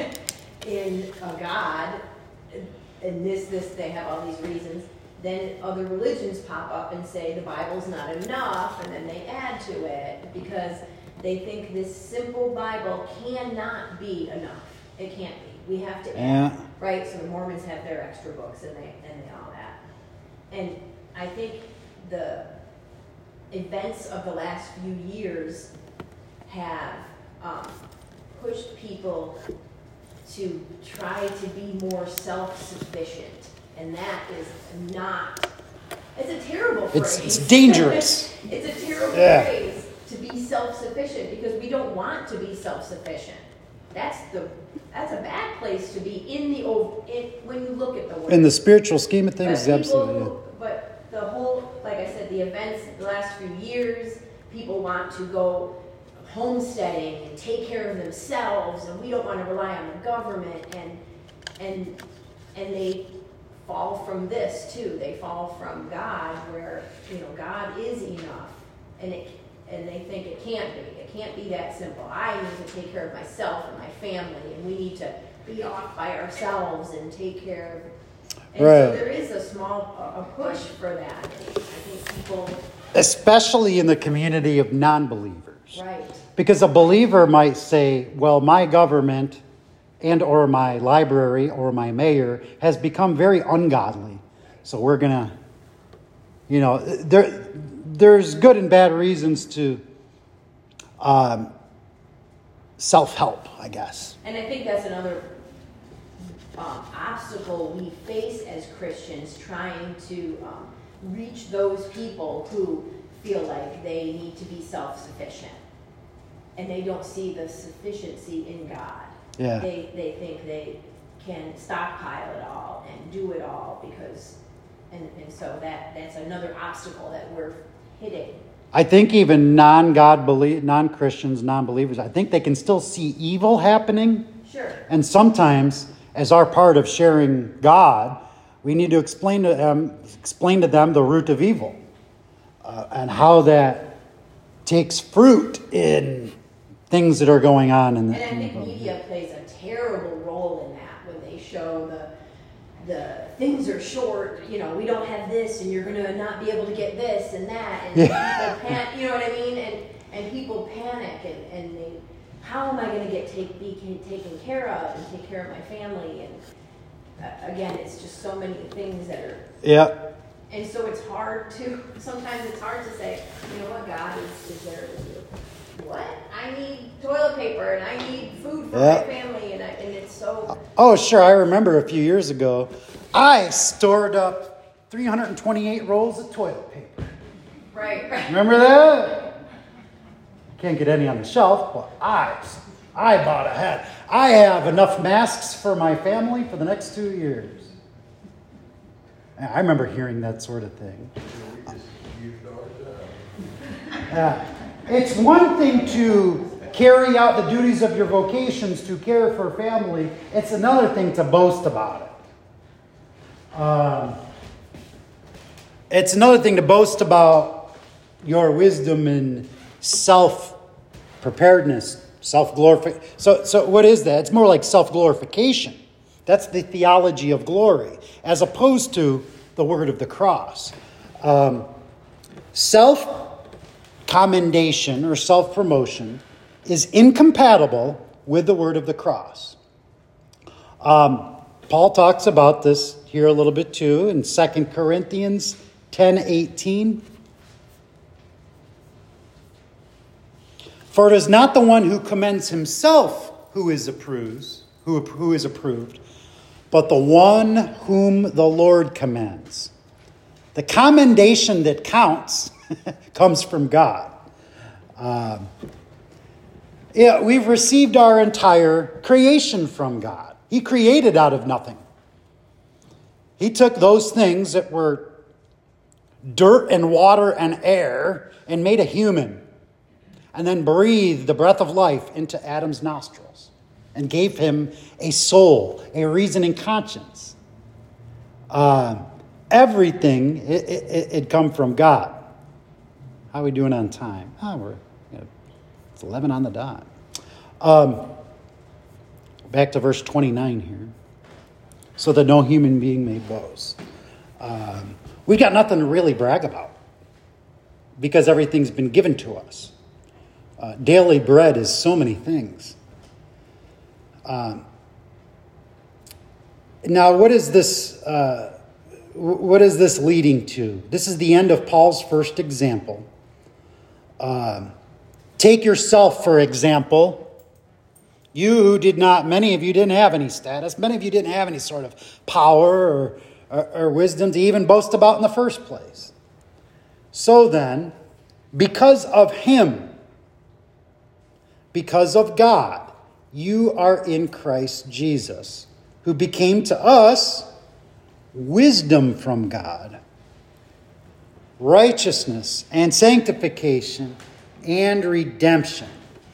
in a God, and this, this, they have all these reasons, then other religions pop up and say the Bible's not enough, and then they add to it, because they think this simple Bible cannot be enough. It can't be. We have to add, Yeah. right? So the Mormons have their extra books and they and they all that. And I think the events of the last few years have um, pushed people to try to be more self-sufficient, and that is not. It's a terrible phrase. It's, it's dangerous. It's a terrible Yeah. phrase. To be self-sufficient, because we don't want to be self-sufficient. That's the that's a bad place to be in the in, when you look at the word. In the spiritual scheme of things, But people absolutely. who- But the whole, like I said, the events the last few years, people want to go homesteading and take care of themselves, and we don't want to rely on the government, and and and they fall from this too. They fall from God, where you know God is enough, and it. And they think it can't be. It can't be that simple. I need to take care of myself and my family, and we need to be off by ourselves and take care of. And Right. so there is a small a push for that. I think people. Especially in the community of non-believers. Right. Because a believer might say, well, my government and or my library or my mayor has become very ungodly. So we're going to, you know, there. There's good and bad reasons to um, self-help, I guess. And I think that's another um, obstacle we face as Christians, trying to um, reach those people who feel like they need to be self-sufficient. and they don't see the sufficiency in God. Yeah. They they think they can stockpile it all and do it all because, and, and so that, that's another obstacle that we're hitting. I think even non-God believe, non-Christians, non-believers, I think they can still see evil happening. Sure. And sometimes, as our part of sharing God, we need to explain to them, explain to them the root of evil uh, and how that takes fruit in things that are going on in the. And I think media plays a terrible role in that when they show the the things are short. You know, we don't have this, and you're gonna not be able to get this and that, and Yeah. people pan- you know what I mean? And and people panic, and and they, how am I gonna get take be taken care of and take care of my family? And uh, again, it's just so many things that are. Yeah. And so it's hard to, sometimes it's hard to say, you know what, God is, is there with you. What? I need toilet paper and I need food for Yeah. my family, and, I, and it's so... Oh, sure. I remember a few years ago, I stored up three hundred twenty-eight rolls of toilet paper. Right, right. Remember that? Can't get any on the shelf, but I, I bought ahead. I have enough masks for my family for the next two years. I remember hearing that sort of thing. We just used ours up. Yeah. It's one thing to carry out the duties of your vocations to care for family. It's another thing to boast about it. Um, it's another thing to boast about your wisdom and self-preparedness, self-glorification. So, so what is that? It's more like self-glorification. That's the theology of glory, as opposed to the word of the cross. Um, self-commendation or self-promotion is incompatible with the word of the cross. Um, Paul talks about this here a little bit too in Second Corinthians ten eighteen. For it is not the one who commends himself who is approved, who, who is approved, but the one whom the Lord commends. The commendation that counts comes from God. Um, yeah, we've received our entire creation from God. He created out of nothing. He took those things that were dirt and water and air and made a human, and then breathed the breath of life into Adam's nostrils and gave him a soul, a reasoning conscience. Uh, everything, it, it, it come from God. How are we doing on time? Oh, we're, you know, it's eleven on the dot. Um, back to verse twenty-nine here. So that no human being may boast. Um, we've got nothing to really brag about because everything's been given to us. Uh, daily bread is so many things. Um, now, what is this? Uh, what is this leading to? This is the end of Paul's first example. Um, take yourself, for example. You who did not, many of you didn't have any status. Many of you didn't have any sort of power or, or, or wisdom to even boast about in the first place. So then, because of him, because of God, you are in Christ Jesus, who became to us wisdom from God, righteousness and sanctification and redemption.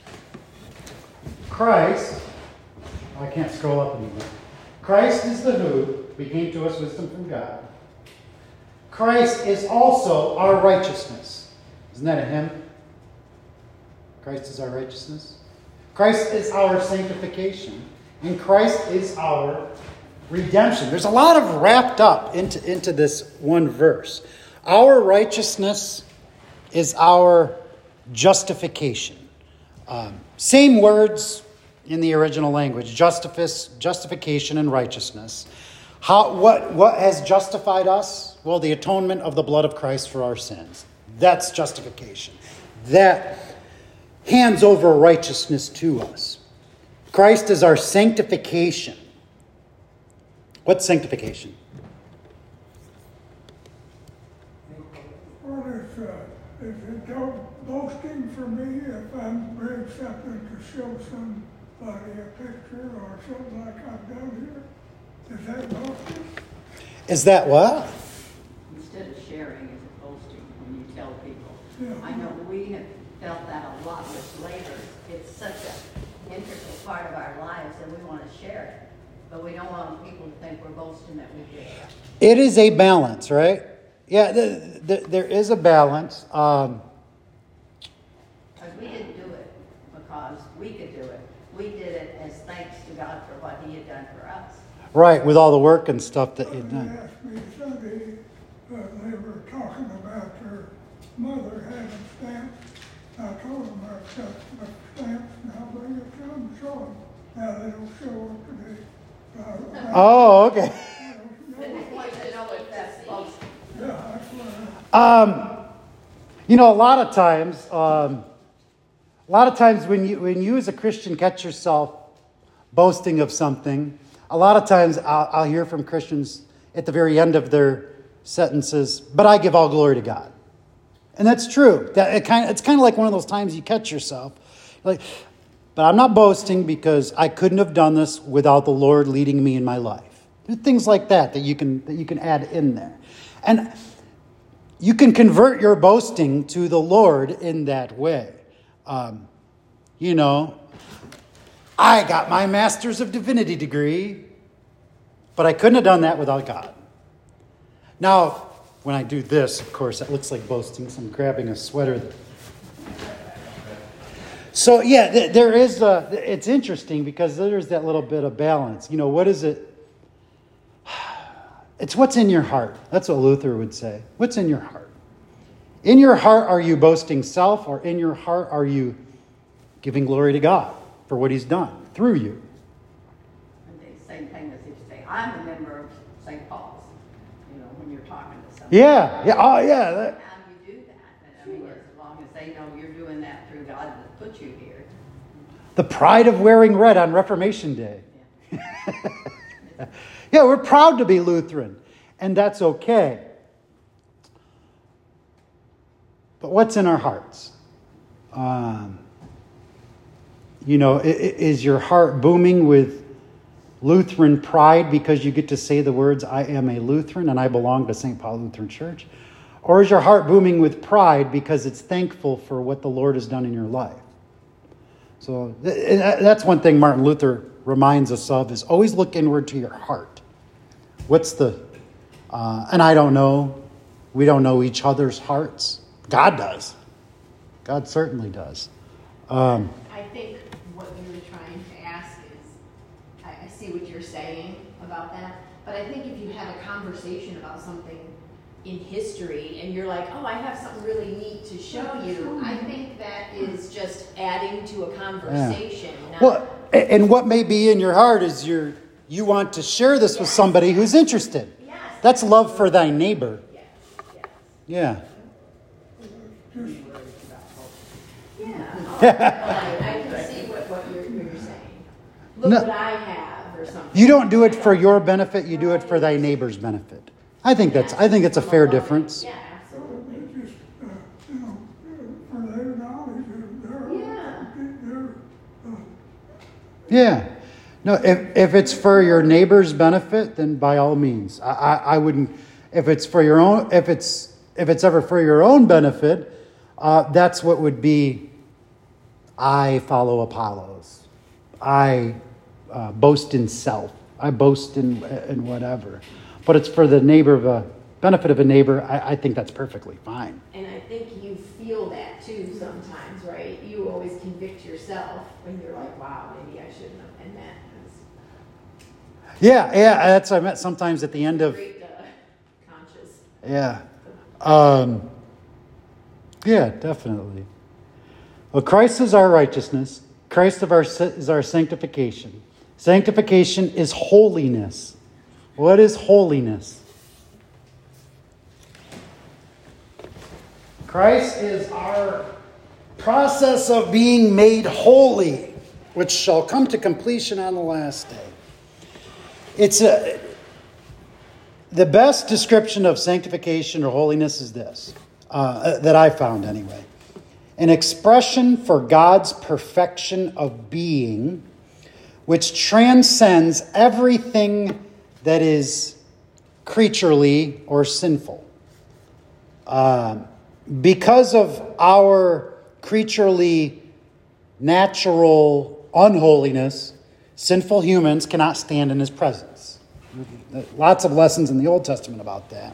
Christ, I can't scroll up anymore. Christ is the who became to us wisdom from God. Christ is also our righteousness. Isn't that a hymn? Christ is our righteousness. Christ is our sanctification. And Christ is our redemption. There's a lot of wrapped up into, into this one verse. Our righteousness is our justification. Um, same words in the original language. Justifice, justification and righteousness. How, what, what has justified us? Well, the atonement of the blood of Christ for our sins. That's justification. That hands over righteousness to us. Christ is our sanctification. What's sanctification? Well, if, uh, if you don't boast boasting for me if I bring something to show somebody a picture or something like I've done here? Is that boasting? Is that what? Instead of sharing, is it boasting when you tell people? Yeah. I know we have felt that a lot with labor. It's such an integral part of our lives and we want to share it. But we don't want people to think we're boasting that we did. It is a balance, right? Yeah, the, the, there is a balance. Um, Because we didn't do it because we could do it. We did it as thanks to God for what he had done for us. right, with all the work and stuff that you've They done. asked me Sunday, uh, they were talking about their mother having stamps. I told them I've got the stamps, now bring it to them, show them. Now they don't show up today. Uh, Oh, okay. I don't But know. we want to know if that's boasting. Yeah, that's what I. Um, you know, a lot of times, um, a lot of times when you when you as a Christian catch yourself boasting of something, a lot of times I'll, I'll hear from Christians at the very end of their sentences, "But I give all glory to God," and that's true. That it kind of, it's kind of like one of those times you catch yourself, like, "But I'm not boasting because I couldn't have done this without the Lord leading me in my life." There are things like that that you can that you can add in there, and you can convert your boasting to the Lord in that way. Um, you know, I got my Master's of Divinity degree, but I couldn't have done that without God. Now, when I do this, of course, that looks like boasting, so I'm grabbing a sweater. So, yeah, th- there is a, it's interesting because there's that little bit of balance. You know, what is it? It's what's in your heart. That's what Luther would say. What's in your heart? In your heart, are you boasting self, or in your heart, are you giving glory to God for what he's done through you? And the same thing as if you say, I'm a member of Saint Paul's, you know, when you're talking to somebody. Yeah, yeah, oh yeah. That, How do you do that? But, I mean, as long as they know you're doing that through God that put you here. the pride of wearing red on Reformation Day. Yeah, we're proud to be Lutheran, and that's okay. But what's in our hearts? Um, you know, i- i- is your heart booming with Lutheran pride because you get to say the words, "I am a Lutheran and I belong to Saint Paul Lutheran Church"? Or is your heart booming with pride because it's thankful for what the Lord has done in your life? So th- that's one thing Martin Luther reminds us of, is always look inward to your heart. What's the, uh, and I don't know, we don't know each other's hearts. God does. God certainly does. Um, I think what you were trying to ask is, I, I see what you're saying about that, but I think if you have a conversation about something in history and you're like, oh, I have something really neat to show you, I think that is just adding to a conversation. Not, well, a- and what may be in your heart is you're, you want to share this with somebody who's interested. yes. That's love for thy neighbor. Yes, yes. Yeah. Yeah. Oh, well, I, I can see what, what you're, you're saying. Look No. what I have or something. You don't do it for your benefit, you do it for thy neighbor's benefit. I think that's I think it's a fair difference. Yeah, absolutely. It's just, uh, you know, uh, for their knowledge, uh, Yeah. they're, they're, uh, Yeah. No, if, if it's for your neighbor's benefit, then by all means. I, I, I wouldn't if it's for your own if it's if it's ever for your own benefit, uh, that's what would be I follow Apollos. I uh, boast in self. I boast in in whatever. But it's for the neighbor of a benefit of a neighbor. I, I think that's perfectly fine. And I think you feel that too sometimes, right? You always convict yourself when you're like, wow, maybe I shouldn't have. And that is Yeah, yeah. That's what I meant. Sometimes at the end of great uh, conscious. yeah, um, yeah, definitely. Well, Christ is our righteousness. Christ of our is our sanctification. Sanctification is holiness. What is holiness? Christ is our process of being made holy, which shall come to completion on the last day. It's a, the best description of sanctification or holiness is this, uh, that I found anyway. an expression for God's perfection of being, which transcends everything that is creaturely or sinful. Uh, because of our creaturely, natural unholiness, sinful humans cannot stand in his presence. Lots of lessons in the Old Testament about that.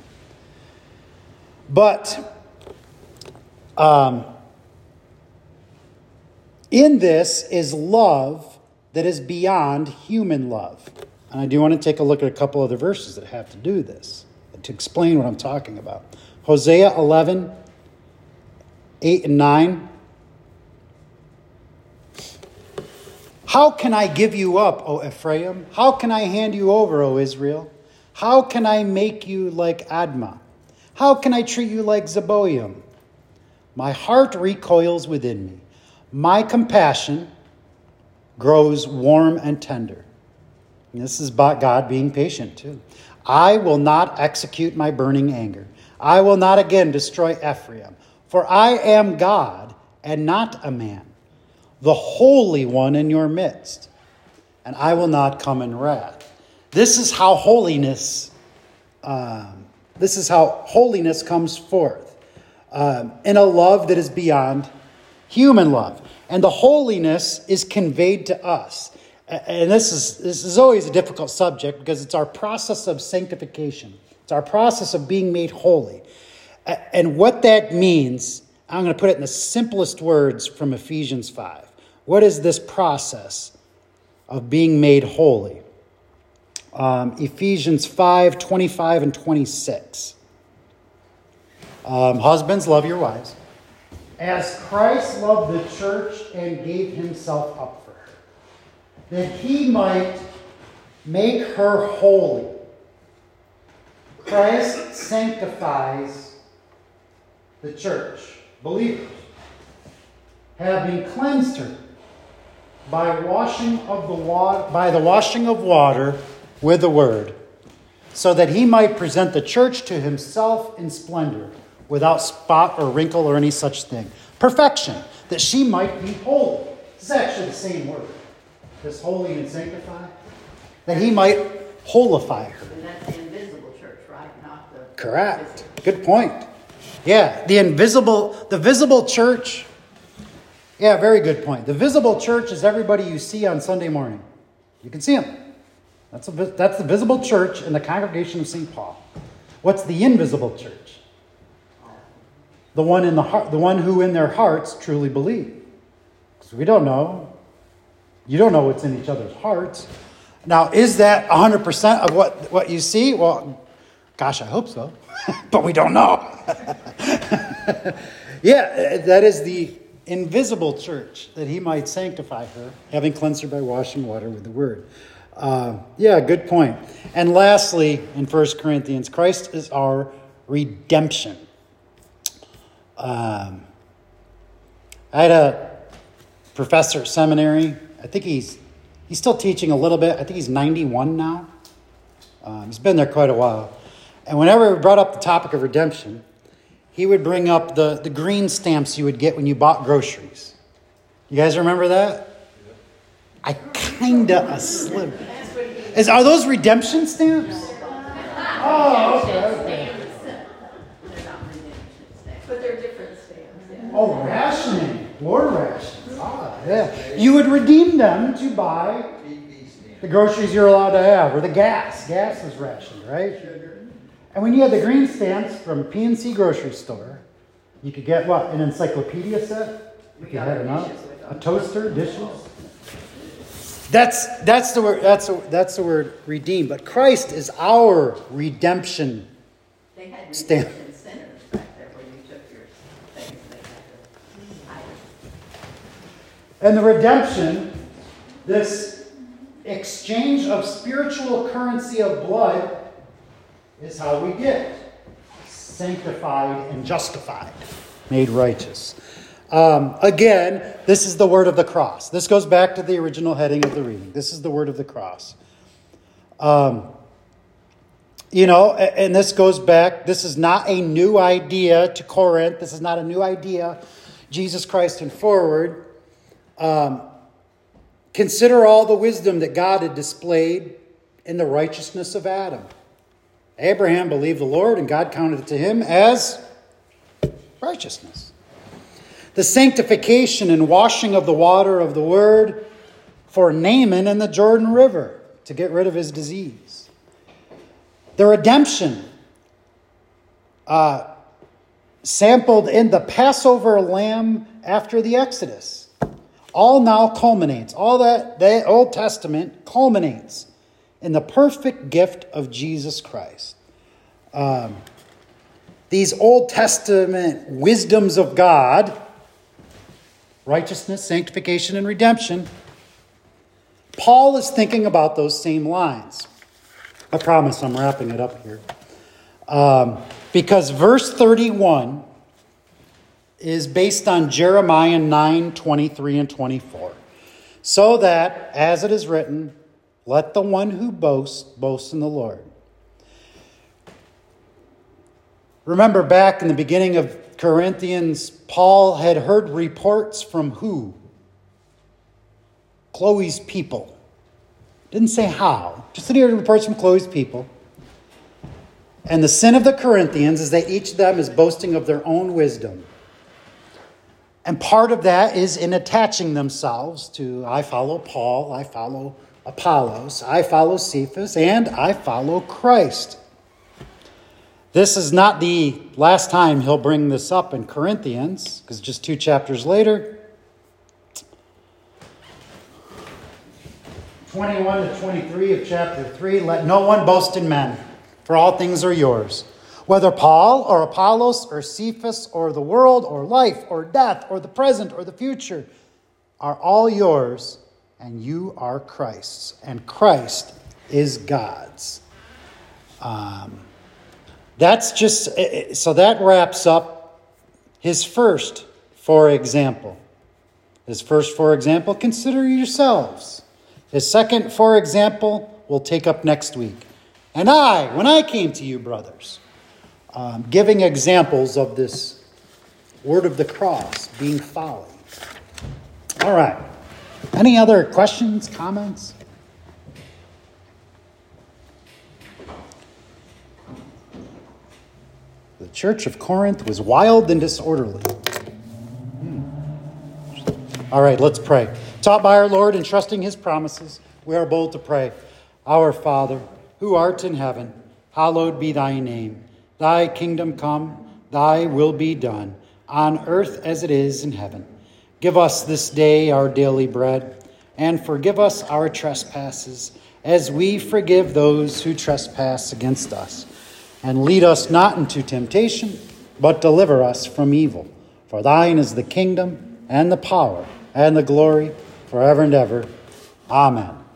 But um, in this is love that is beyond human love. And I do want to take a look at a couple other verses that have to do this, to explain what I'm talking about. Hosea eleven, eight and nine. How can I give you up, O Ephraim? How can I hand you over, O Israel? How can I make you like Admah? How can I treat you like Zeboim? My heart recoils within me. My compassion grows warm and tender. And this is about God being patient too. I will not execute my burning anger. I will not again destroy Ephraim. For I am God and not a man, the Holy One in your midst. And I will not come in wrath. This is how holiness, um, this is how holiness comes forth. Um, in a love that is beyond human love. And the holiness is conveyed to us. And this is this is always a difficult subject because it's our process of sanctification. It's our process of being made holy. And what that means, I'm going to put it in the simplest words from Ephesians five. What is this process of being made holy? Um, Ephesians five, twenty-five and twenty-six. Um, husbands, love your wives, as Christ loved the church and gave himself up for her, that he might make her holy. Christ sanctifies the church, believers, having cleansed her by washing of the water, by the washing of water with the word, so that he might present the church to himself in splendor, without spot or wrinkle or any such thing. Perfection, that she might be holy. This is actually the same word. This holy and sanctify. That he might holify her. And that's the invisible church, right? Not the... Correct. Good point. Yeah, the invisible, the visible church. Yeah, very good point. The visible church is everybody you see on Sunday morning. You can see them. That's, a, that's the visible church in the congregation of Saint Paul. What's the invisible church? The one in the heart, the one who in their hearts truly believe. Because we don't know. You don't know what's in each other's hearts. Now, is that one hundred percent of what, what you see? Well, gosh, I hope so. But we don't know. Yeah, that is the invisible church, that he might sanctify her, having cleansed her by washing water with the word. Uh, yeah, good point. And lastly, in First Corinthians, Christ is our redemption. Um, I had a professor at seminary. I think he's he's still teaching a little bit. I think he's ninety-one now. Um, he's been there quite a while. And whenever we brought up the topic of redemption, he would bring up the, the green stamps you would get when you bought groceries. You guys remember that? I kind of a sliver. Is, are those redemption stamps? Oh, okay, okay. But they're different stamps, yeah. Oh, rationing. War rations. Ah, yeah. You would redeem them to buy the groceries you're allowed to have, or the gas. Gas is rationed, right? And when you had the green stamps from P and C grocery store, you could get what? An encyclopedia set? If you had enough? A toaster, dishes? That's that's the word that's the, that's the word redeem. But Christ is our redemption They had stamp. redemption centers back there where you took your things and they had to hide it. And the redemption, this exchange of spiritual currency of blood, is how we get sanctified and justified, made righteous. Um, again, this is the word of the cross. This goes back to the original heading of the reading. This is the word of the cross. Um, you know, and this goes back, this is not a new idea to Corinth. This is not a new idea. Jesus Christ and forward, um, consider all the wisdom that God had displayed in the righteousness of Adam. Abraham believed the Lord, and God counted it to him as righteousness. The sanctification and washing of the water of the word for Naaman in the Jordan River to get rid of his disease. The redemption uh, sampled in the Passover lamb after the Exodus. All now culminates. All that the Old Testament culminates in the perfect gift of Jesus Christ. Um, these Old Testament wisdoms of God, righteousness, sanctification, and redemption, Paul is thinking about those same lines. I promise I'm wrapping it up here. Um, because verse thirty-one is based on Jeremiah nine, twenty-three and twenty-four. So that, as it is written, let the one who boasts, boast in the Lord. Remember back in the beginning of Corinthians, Paul had heard reports from who? Chloe's people. Didn't say how. Just that he heard reports from Chloe's people. And the sin of the Corinthians is that each of them is boasting of their own wisdom. And part of that is in attaching themselves to, I follow Paul, I follow Apollos, I follow Cephas, and I follow Christ. This is not the last time he'll bring this up in Corinthians, because just two chapters later, twenty-one to twenty-three of chapter three, let no one boast in men, for all things are yours. Whether Paul or Apollos or Cephas or the world or life or death or the present or the future are all yours, and you are Christ's, and Christ is God's. Um, that's just, so that wraps up his first, for example. His first, for example, consider yourselves. His second, for example, we'll take up next week. And I, when I came to you, brothers, um, giving examples of this word of the cross being folly. All right. Any other questions, comments? The church of Corinth was wild and disorderly. Hmm. All right, let's pray. Taught by our Lord and trusting his promises, we are bold to pray. Our Father, who art in heaven, hallowed be thy name. Thy kingdom come, thy will be done, on earth as it is in heaven. Give us this day our daily bread, and forgive us our trespasses, as we forgive those who trespass against us. And lead us not into temptation, but deliver us from evil. For thine is the kingdom, and the power, and the glory, forever and ever. Amen.